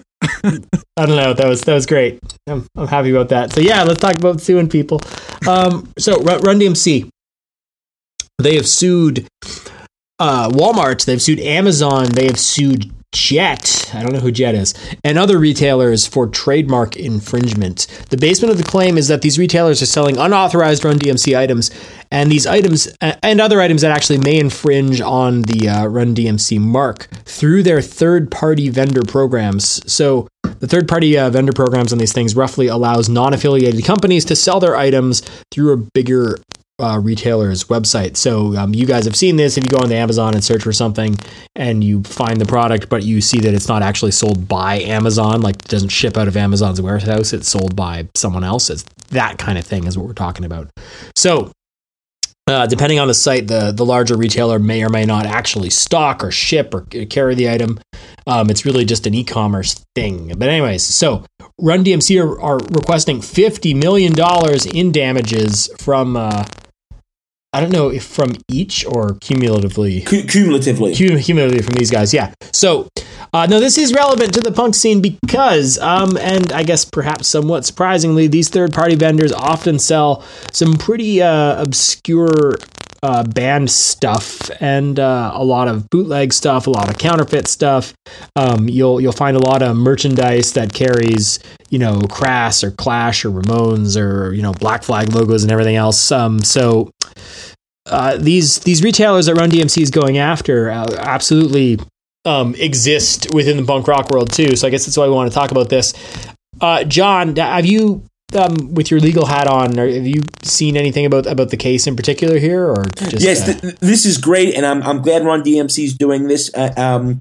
I don't know. That was that was great. I'm I'm happy about that. So yeah, let's talk about suing people. Um, so Run D M C, they have sued uh, Walmart. They've sued Amazon. They have sued Jet. I don't know who Jet is, and other retailers for trademark infringement. The basement of the claim is that these retailers are selling unauthorized Run D M C items, and these items uh, and other items that actually may infringe on the uh, Run D M C mark through their third-party vendor programs. So the third-party uh, vendor programs on these things roughly allows non-affiliated companies to sell their items through a bigger Uh, retailer's website. So um, you guys have seen this. If you go on the Amazon and search for something and you find the product, but you see that it's not actually sold by Amazon, like it doesn't ship out of Amazon's warehouse, it's sold by someone else. It's that kind of thing is what we're talking about. So uh, depending on the site, the, the larger retailer may or may not actually stock or ship or carry the item. Um, it's really just an e-commerce thing. But anyways, so Run D M C are, are requesting fifty million dollars in damages from uh, I don't know if from each or cumulatively. C- cumulatively. Cum- cumulatively from these guys, yeah. So, uh, no, this is relevant to the punk scene because, um, and I guess perhaps somewhat surprisingly, these third-party vendors often sell some pretty uh, obscure uh, band stuff and uh, a lot of bootleg stuff, a lot of counterfeit stuff. Um, you'll you'll find a lot of merchandise that carries, you know, Crass or Clash or Ramones or, you know, Black Flag logos and everything else. Um, so. Uh, these these retailers that Run D M C is going after uh, absolutely um, exist within the punk rock world too. So I guess that's why we want to talk about this. Uh, John, have you, um, with your legal hat on, or have you seen anything about about the case in particular here, or just? Yes, uh, th- this is great, and I'm I'm glad Run D M C is doing this. Uh, um,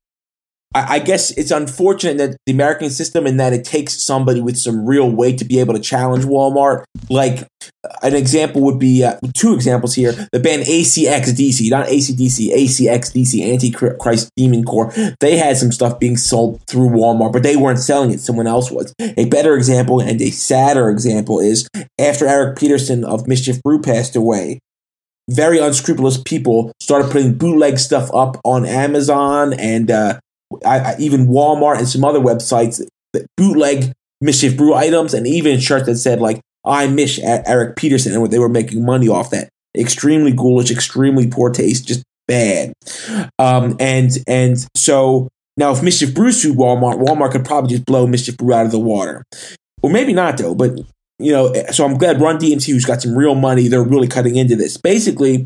I guess it's unfortunate that the American system in that it takes somebody with some real weight to be able to challenge Walmart. Like an example would be uh, two examples here. The band A C X D C, not A C D C, A C X D C, Antichrist Demon Corps. They had some stuff being sold through Walmart, but they weren't selling it. Someone else was. A better example and a sadder example is after Eric Peterson of Mischief Brew passed away, very unscrupulous people started putting bootleg stuff up on Amazon and uh, I, I, even Walmart and some other websites that bootleg Mischief Brew items, and even shirts that said like "I miss Eric Peterson," and they were making money off that. Extremely ghoulish, extremely poor taste, just bad. Um, and and so now, if Mischief Brew sued Walmart, Walmart could probably just blow Mischief Brew out of the water, or maybe not though. But you know, so I'm glad Run D M C, who's got some real money, they're really cutting into this. Basically,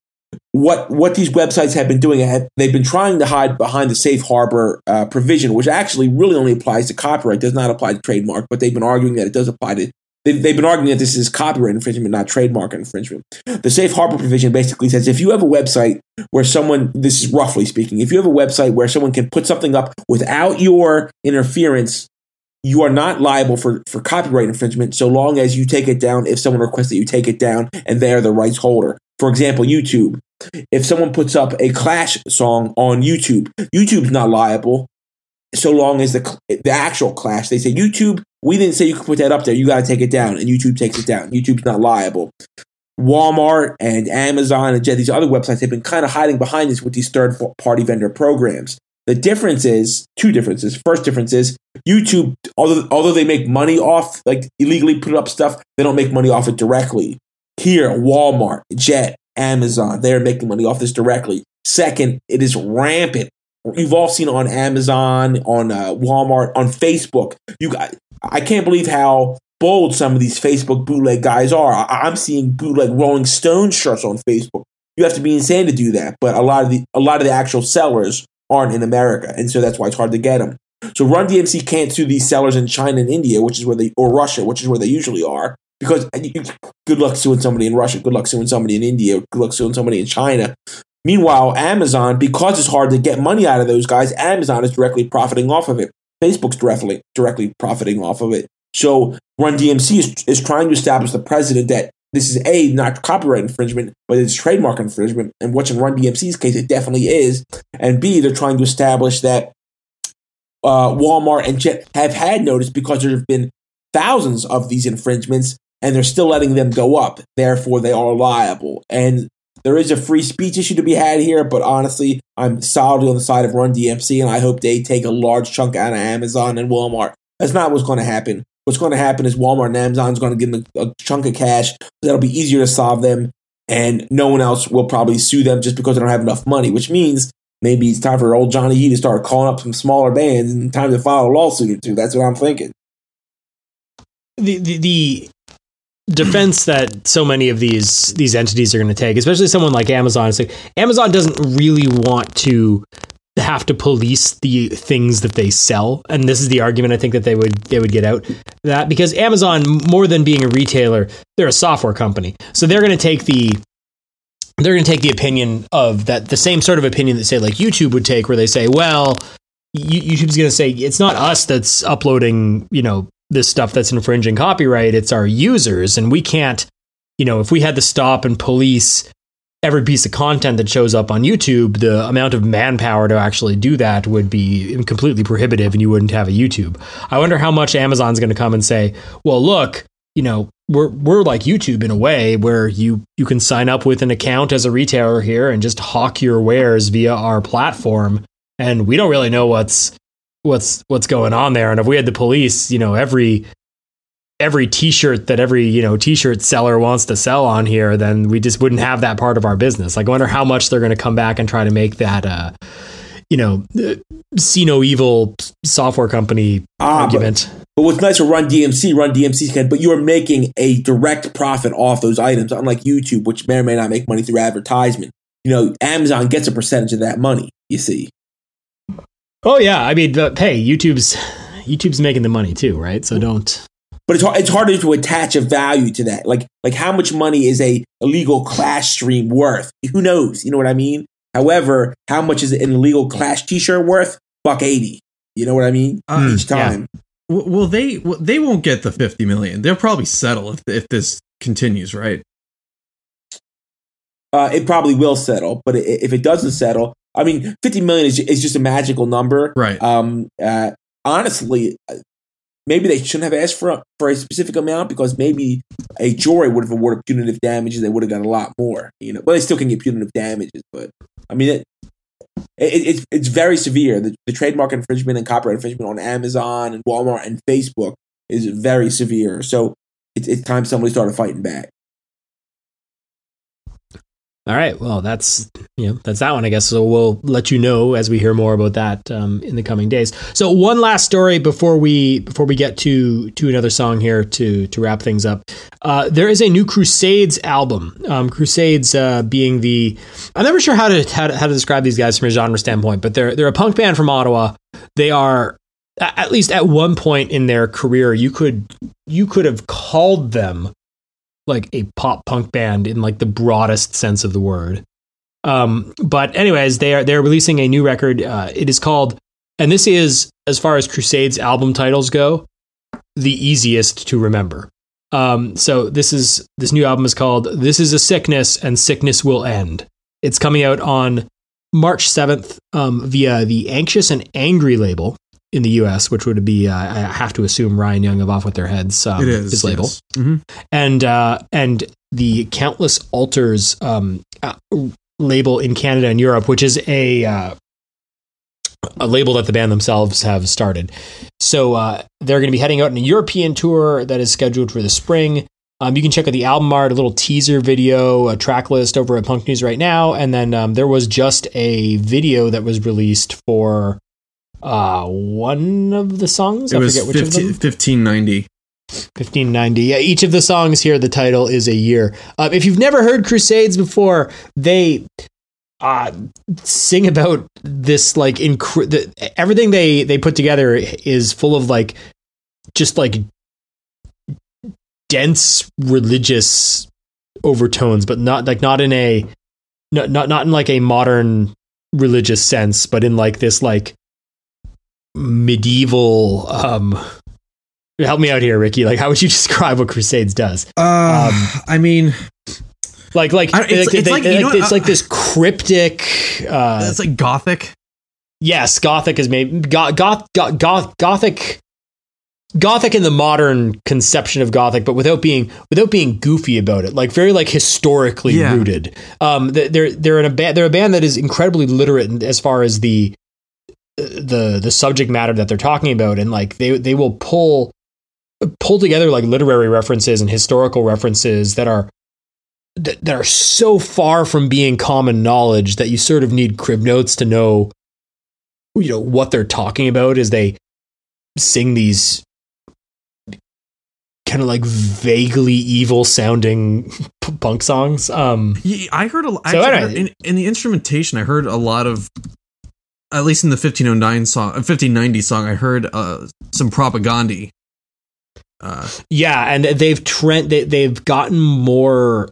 What what these websites have been doing, they've been trying to hide behind the safe harbor uh, provision, which actually really only applies to copyright, does not apply to trademark, but they've been arguing that it does apply to, they've, they've been arguing that this is copyright infringement, not trademark infringement. The safe harbor provision basically says if you have a website where someone, this is roughly speaking, if you have a website where someone can put something up without your interference, you are not liable for, for copyright infringement so long as you take it down if someone requests that you take it down and they are the rights holder. For example, YouTube. If someone puts up a Clash song on YouTube, YouTube's not liable so long as the the actual Clash, they say, YouTube, we didn't say you could put that up there, you got to take it down, and YouTube takes it down. YouTube's not liable. Walmart and Amazon and these other websites have been kind of hiding behind this with these third-party vendor programs. The difference is, two differences. First difference is YouTube, although, although they make money off, like illegally put up stuff, they don't make money off it directly. Here, Walmart, Jet, Amazon, they're making money off this directly. Second, it is rampant. You've all seen it on Amazon, on uh, Walmart, on Facebook. You, got, I can't believe how bold some of these Facebook bootleg guys are. I, I'm seeing bootleg Rolling Stone shirts on Facebook. You have to be insane to do that. But a lot of the a lot of the actual sellers aren't in America, and so that's why it's hard to get them. So Run D M C can't sue these sellers in China and India, which is where they, or Russia, which is where they usually are, because good luck suing somebody in Russia, good luck suing somebody in India, good luck suing somebody in China. Meanwhile, Amazon, because it's hard to get money out of those guys, Amazon is directly profiting off of it. Facebook's directly directly profiting off of it. So Run D M C is, is trying to establish the precedent that this is A, not copyright infringement, but it's trademark infringement. And what's in Run D M C's case, it definitely is. And B, they're trying to establish that uh, Walmart and Jet have had notice because there have been thousands of these infringements, and they're still letting them go up. Therefore, they are liable. And there is a free speech issue to be had here, but honestly, I'm solidly on the side of Run D M C, and I hope they take a large chunk out of Amazon and Walmart. That's not what's going to happen. What's going to happen is Walmart and Amazon is going to give them a, a chunk of cash. That'll be easier to solve them, and no one else will probably sue them just because they don't have enough money, which means maybe it's time for old Johnny Yee to start calling up some smaller bands and time to file a lawsuit or two. That's what I'm thinking. The, the, the defense that so many of these these entities are going to take, especially someone like Amazon, is like Amazon doesn't really want to have to police the things that they sell, and this is the argument I think that they would they would get out that because Amazon, more than being a retailer, they're a software company, so they're going to take the they're going to take the opinion of that the same sort of opinion that say like YouTube would take, where they say, well, YouTube's going to say it's not us that's uploading, you know, this stuff that's infringing copyright, it's our users, and we can't, you know, if we had to stop and police every piece of content that shows up on YouTube, the amount of manpower to actually do that would be completely prohibitive, and you wouldn't have a YouTube. I wonder how much Amazon's going to come and say, well, look, you know, we're we're like YouTube in a way where you you can sign up with an account as a retailer here and just hawk your wares via our platform, and we don't really know what's what's what's going on there. And if we had the police, you know, every every t-shirt that every, you know, t-shirt seller wants to sell on here, then we just wouldn't have that part of our business. Like, I wonder how much they're going to come back and try to make that, uh, you know, uh, see no evil software company ah, argument. But, but what's nice for Run D M C, Run D M C can, but you're making a direct profit off those items, unlike YouTube, which may or may not make money through advertisement. You know, Amazon gets a percentage of that money, you see. Oh yeah, I mean, but, hey, YouTube's YouTube's making the money too, right? So don't. But it's hard, it's harder to attach a value to that. Like like how much money is a illegal Clash stream worth? Who knows? You know what I mean? However, how much is an illegal Clash T-shirt worth? Buck eighty. You know what I mean? Uh, Each time. Yeah. Well, they well, they won't get the fifty million. They'll probably settle if if this continues, right? Uh, it probably will settle, but if it doesn't settle, I mean, fifty million is is just a magical number, right? Um, uh, honestly. Maybe they shouldn't have asked for a, for a specific amount, because maybe a jury would have awarded punitive damages. They would have got a lot more, you know. But they still can get punitive damages. But I mean, it, it, it's it's very severe. The, the trademark infringement and copyright infringement on Amazon and Walmart and Facebook is very severe. So it's it's time somebody started fighting back. All right. Well, that's, you know, that's that one, I guess. So we'll let you know as we hear more about that um, in the coming days. So one last story before we before we get to to another song here to to wrap things up. Uh, there is a new Crusades album. Um, Crusades uh, being the, I'm never sure how to, how to how to describe these guys from a genre standpoint, but they're they're a punk band from Ottawa. They are, at least at one point in their career, you could you could have called them like a pop punk band in like the broadest sense of the word. Um, but anyways, they are, they're releasing a new record. Uh, it is called, and this is, as far as Crusades album titles go, the easiest to remember. Um, so this is, this new album is called This Is a Sickness and Sickness Will End. It's coming out on March seventh, um, via the Anxious and Angry label in the U S, which would be, uh, I have to assume, Ryan Young of Off With Their Heads, um, it is, his label. Yes. Mm-hmm. And uh, and the Countless Altars um, uh, label in Canada and Europe, which is a uh, a label that the band themselves have started. So uh, they're going to be heading out on a European tour that is scheduled for the spring. Um, you can check out the album art, a little teaser video, a track list over at Punk News right now. And then um, there was just a video that was released for Uh, one of the songs. It I was forget which fifteen, of them. fifteen ninety. fifteen ninety. Yeah, each of the songs here, the title is a year. Uh, if you've never heard Crusades before, they, uh, sing about this like inc- the, everything they they put together is full of like just like dense religious overtones, but not like not in a not not not in like a modern religious sense, but in like this like medieval. Um, help me out here, Ricky. Like, how would you describe what Crusades does? Uh, um, I mean, like like I, it's, like, it's, they, like, they, you know like, what, it's uh, like this cryptic. Uh, it's like gothic. Yes, gothic is maybe goth, goth, goth, goth, gothic. Gothic in the modern conception of Gothic, but without being without being goofy about it, like very like historically yeah. rooted. Um, they're they're in a band. They're a band that is incredibly literate as far as the the the subject matter that they're talking about, and like they they will pull pull together like literary references and historical references that are that, that are so far from being common knowledge that you sort of need crib notes to know, you know, what they're talking about as they sing these kind of like vaguely evil sounding punk songs. Um, yeah, I heard a lot so anyway, heard, in, in the instrumentation. I heard a lot of, at least in the fifteen oh nine song, fifteen ninety song. I heard uh, some propaganda. Uh, yeah, and they've trend they, they've gotten more.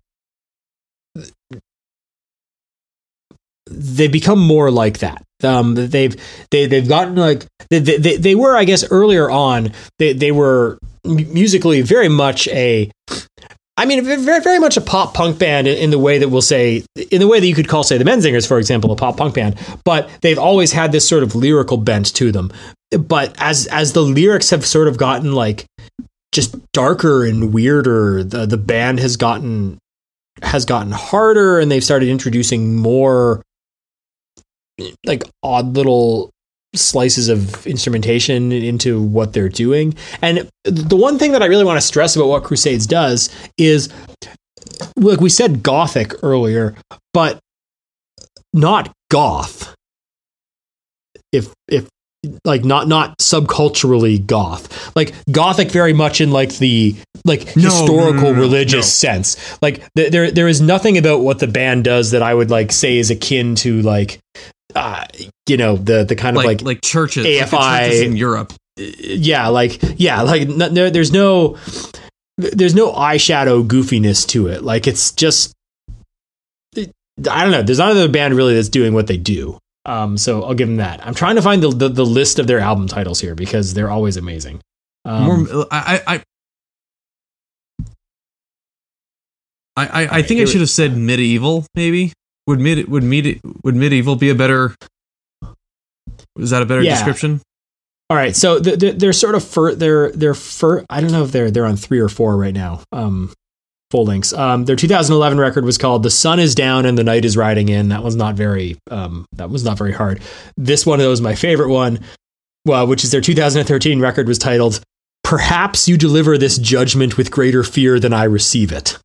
They've become more like that. Um, they've they they've gotten like they, they they were, I guess, earlier on. They they were musically very much a, I mean, very very much a pop punk band in, in the way that we'll say in the way that you could call, say, the Menzingers, for example, a pop punk band. But they've always had this sort of lyrical bent to them. But as as the lyrics have sort of gotten like just darker and weirder, the the band has gotten has gotten harder, and they've started introducing more like odd little slices of instrumentation into what they're doing. And the one thing that I really want to stress about what Crusades does is, like we said, gothic earlier, but not goth. If if like not not subculturally goth, like gothic very much in like the like no, historical no, no, no, religious no. sense. Like th- there there is nothing about what the band does that I would like say is akin to like uh, you know the the kind like, of like like churches, A F I like the churches in Europe. Yeah, like yeah, like no, no, there's no there's no eyeshadow goofiness to it. Like it's just I don't know. There's not another band really that's doing what they do. Um, so I'll give them that. I'm trying to find the, the the list of their album titles here because they're always amazing. Um, More, I, I, I, I, I think I should have said medieval. Maybe would mid would mid would medieval be a better? Is that a better Yeah. description? All right, so they're, they're sort of fur. They're they're fur. I don't know if they're they're on three or four right now. Um, full links. Um, their two thousand eleven record was called "The Sun Is Down and the Night Is Riding In." That was not very. Um, that was not very hard. This one, though, is my favorite one. Well, which is their two thousand thirteen record, was titled "Perhaps You Deliver This Judgment with Greater Fear Than I Receive It."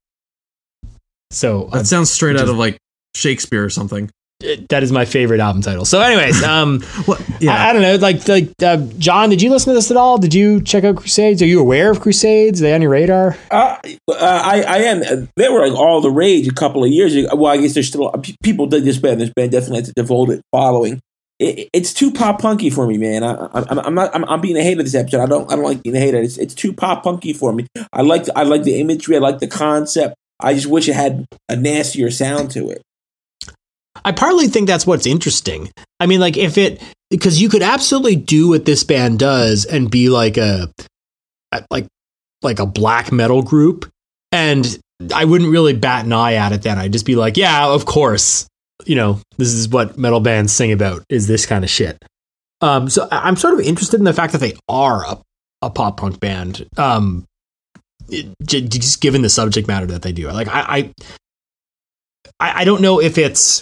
So That uh, sounds straight which out is- of like Shakespeare or something. it- that is my favorite album title. So, anyways, um, What? Yeah. I, I don't know. Like, like uh, John, did you listen to this at all? Did you check out Crusades? Are you aware of Crusades? Are they on your radar? Uh, uh, I, I am. They were like all the rage a couple of years ago. Well, I guess there's still people did this band. This band definitely has a devoted following. It, it's too pop punky for me, man. I, I, I'm not. I'm, I'm being a hater this episode. I don't. I don't like being a hater. It's, it's too pop punky for me. I like. I like the imagery. I like the concept. I just wish it had a nastier sound to it. I partly think that's what's interesting. I mean, like if it, because you could absolutely do what this band does and be like a, like, like a black metal group. And I wouldn't really bat an eye at it then. I'd just be like, yeah, of course, you know, this is what metal bands sing about, is this kind of shit. Um, so I- I'm sort of interested in the fact that they are a, a pop punk band. Um, it- j- just given the subject matter that they do. Like I, I, I don't know if it's,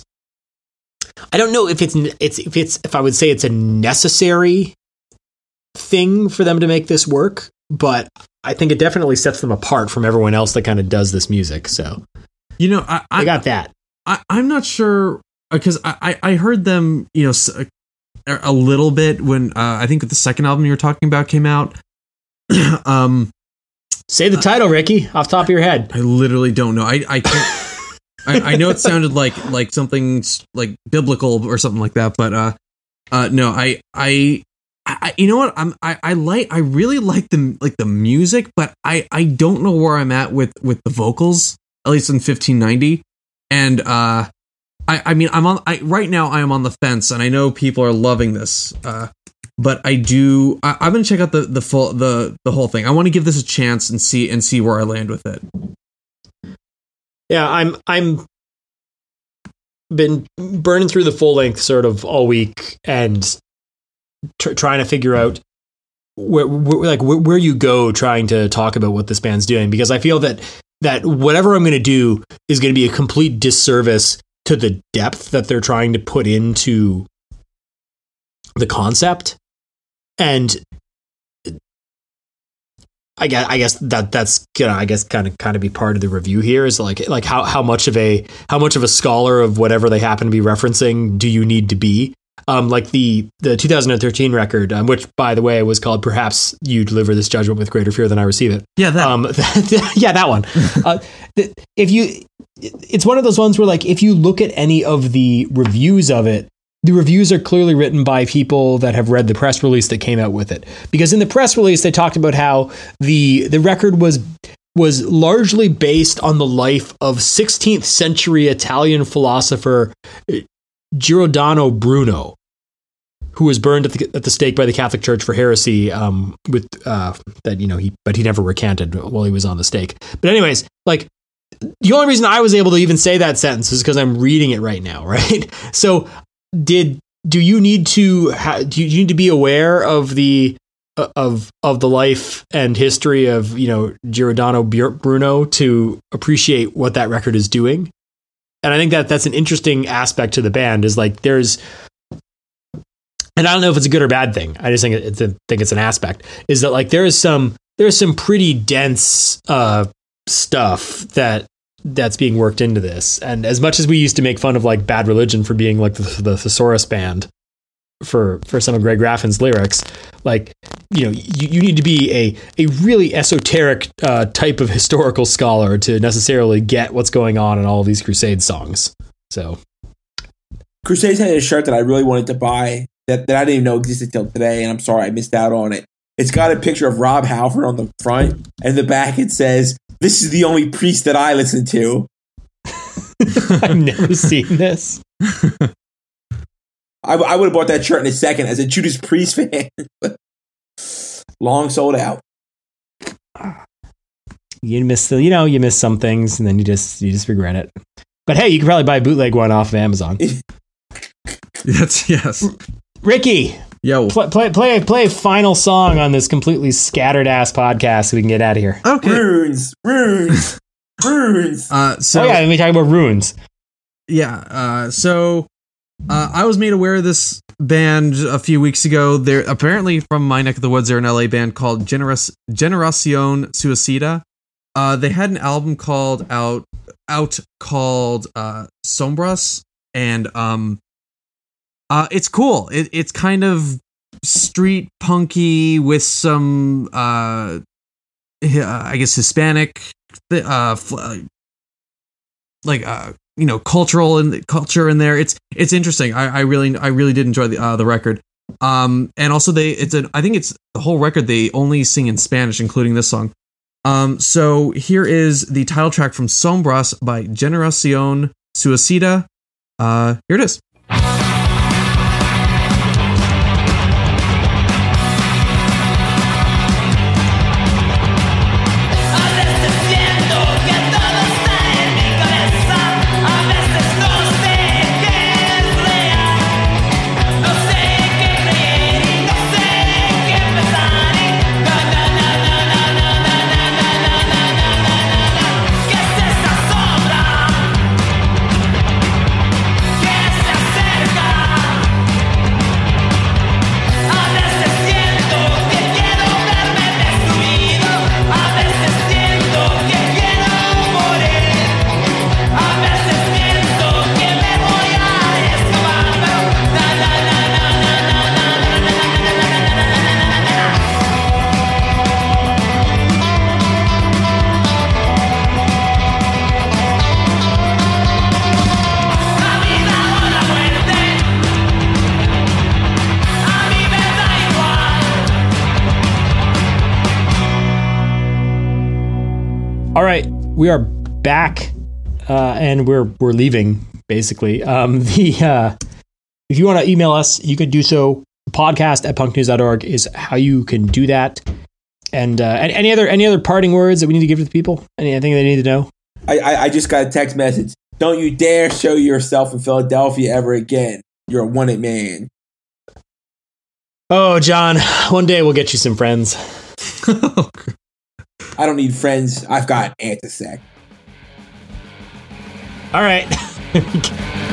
I don't know if it's it's if it's if I would say it's a necessary thing for them to make this work, but I think it definitely sets them apart from everyone else that kind of does this music. So, You know, I, I I got that. I, I'm not sure because I, I, I heard them, you know, s- a little bit when uh, I think the second album you were talking about came out. um, Say the title, Ricky, off the top of your head. I literally don't know. I, I can't. I, I know it sounded like like something like biblical or something like that, but uh, uh, no, I, I, I, you know what? I'm, I, I like, I really like the like the music, but I, I don't know where I'm at with with the vocals, at least in fifteen ninety, and uh, I, I mean, I'm on, I right now I am on the fence, and I know people are loving this, uh, but I do, I, I'm gonna check out the the full the the whole thing. I want to give this a chance and see and see where I land with it. Yeah, I'm I'm been burning through the full length sort of all week and tr- trying to figure out where, where like where, where you go trying to talk about what this band's doing, because I feel that that whatever I'm going to do is going to be a complete disservice to the depth that they're trying to put into the concept. And I guess I guess that that's gonna I guess kind of kind of be part of the review here, is like like how, how much of a how much of a scholar of whatever they happen to be referencing do you need to be? Um, like the the two thousand thirteen record, um, which by the way was called "Perhaps You Deliver This Judgment with Greater Fear Than I Receive It." Yeah, that. Um, yeah, that one. uh, if you, it's one of those ones where like if you look at any of the reviews of it, the reviews are clearly written by people that have read the press release that came out with it. Because in the press release, they talked about how the the record was was largely based on the life of sixteenth century Italian philosopher Giordano Bruno, who was burned at the, at the stake by the Catholic Church for heresy. Um, with uh, that, you know, he but he never recanted while he was on the stake. But anyways, like the only reason I was able to even say that sentence is because I'm reading it right now, right? So. Did do you need to ha, do you need to be aware of the uh, of of the life and history of, you know, Giordano Bruno to appreciate what that record is doing? And I think that that's an interesting aspect to the band, is like there's, and I don't know if it's a good or bad thing. I just think it's a, think it's an aspect, is that like there is some there's some pretty dense uh, stuff that. that's being worked into this. And as much as we used to make fun of like Bad Religion for being like the, the Thesaurus band for, for some of Greg Graffin's lyrics, like, you know, you, you need to be a, a really esoteric uh, type of historical scholar to necessarily get what's going on in all of these Crusade songs. So Crusades had a shirt that I really wanted to buy that, that I didn't even know existed till today. And I'm sorry I missed out on it. It's got a picture of Rob Halford on the front, and the back it says, "This is the only priest that I listen to." I've never seen this. I, I would have bought that shirt in a second as a Judas Priest fan. Long sold out. You miss the, you know, you miss some things, and then you just you just regret it. But hey, you can probably buy a bootleg one off of Amazon. That's yes. Ricky. Yo, play, play play play a final song on this completely scattered ass podcast so we can get out of here. Okay. Runes, runes, runes. Uh, so oh yeah, let me talk about runes. Yeah. Uh, so uh, I was made aware of this band a few weeks ago. They're apparently from my neck of the woods. They're an L A band called Generas Generacion Suicida. Uh, they had an album called out out called uh, Sombras, and um. Uh, it's cool. It, it's kind of street punky with some, uh, I guess, Hispanic, uh, like, uh, you know, cultural and culture in there. It's it's interesting. I, I really I really did enjoy the uh, the record. Um, and also they it's an I think it's the whole record. They only sing in Spanish, including this song. Um, so here is the title track from Sombras by Generacion Suicida. Uh, here it is. Yes, All right, we are back, uh, and we're we're leaving basically. Um, the uh, if you want to email us, you can do so. Podcast at punk news dot org is how you can do that. And uh, any other any other parting words that we need to give to the people? Anything they need to know? I, I I just got a text message. Don't you dare show yourself in Philadelphia ever again. You're a wanted man. Oh, John, one day we'll get you some friends. I don't need friends. I've got Antisec. All right.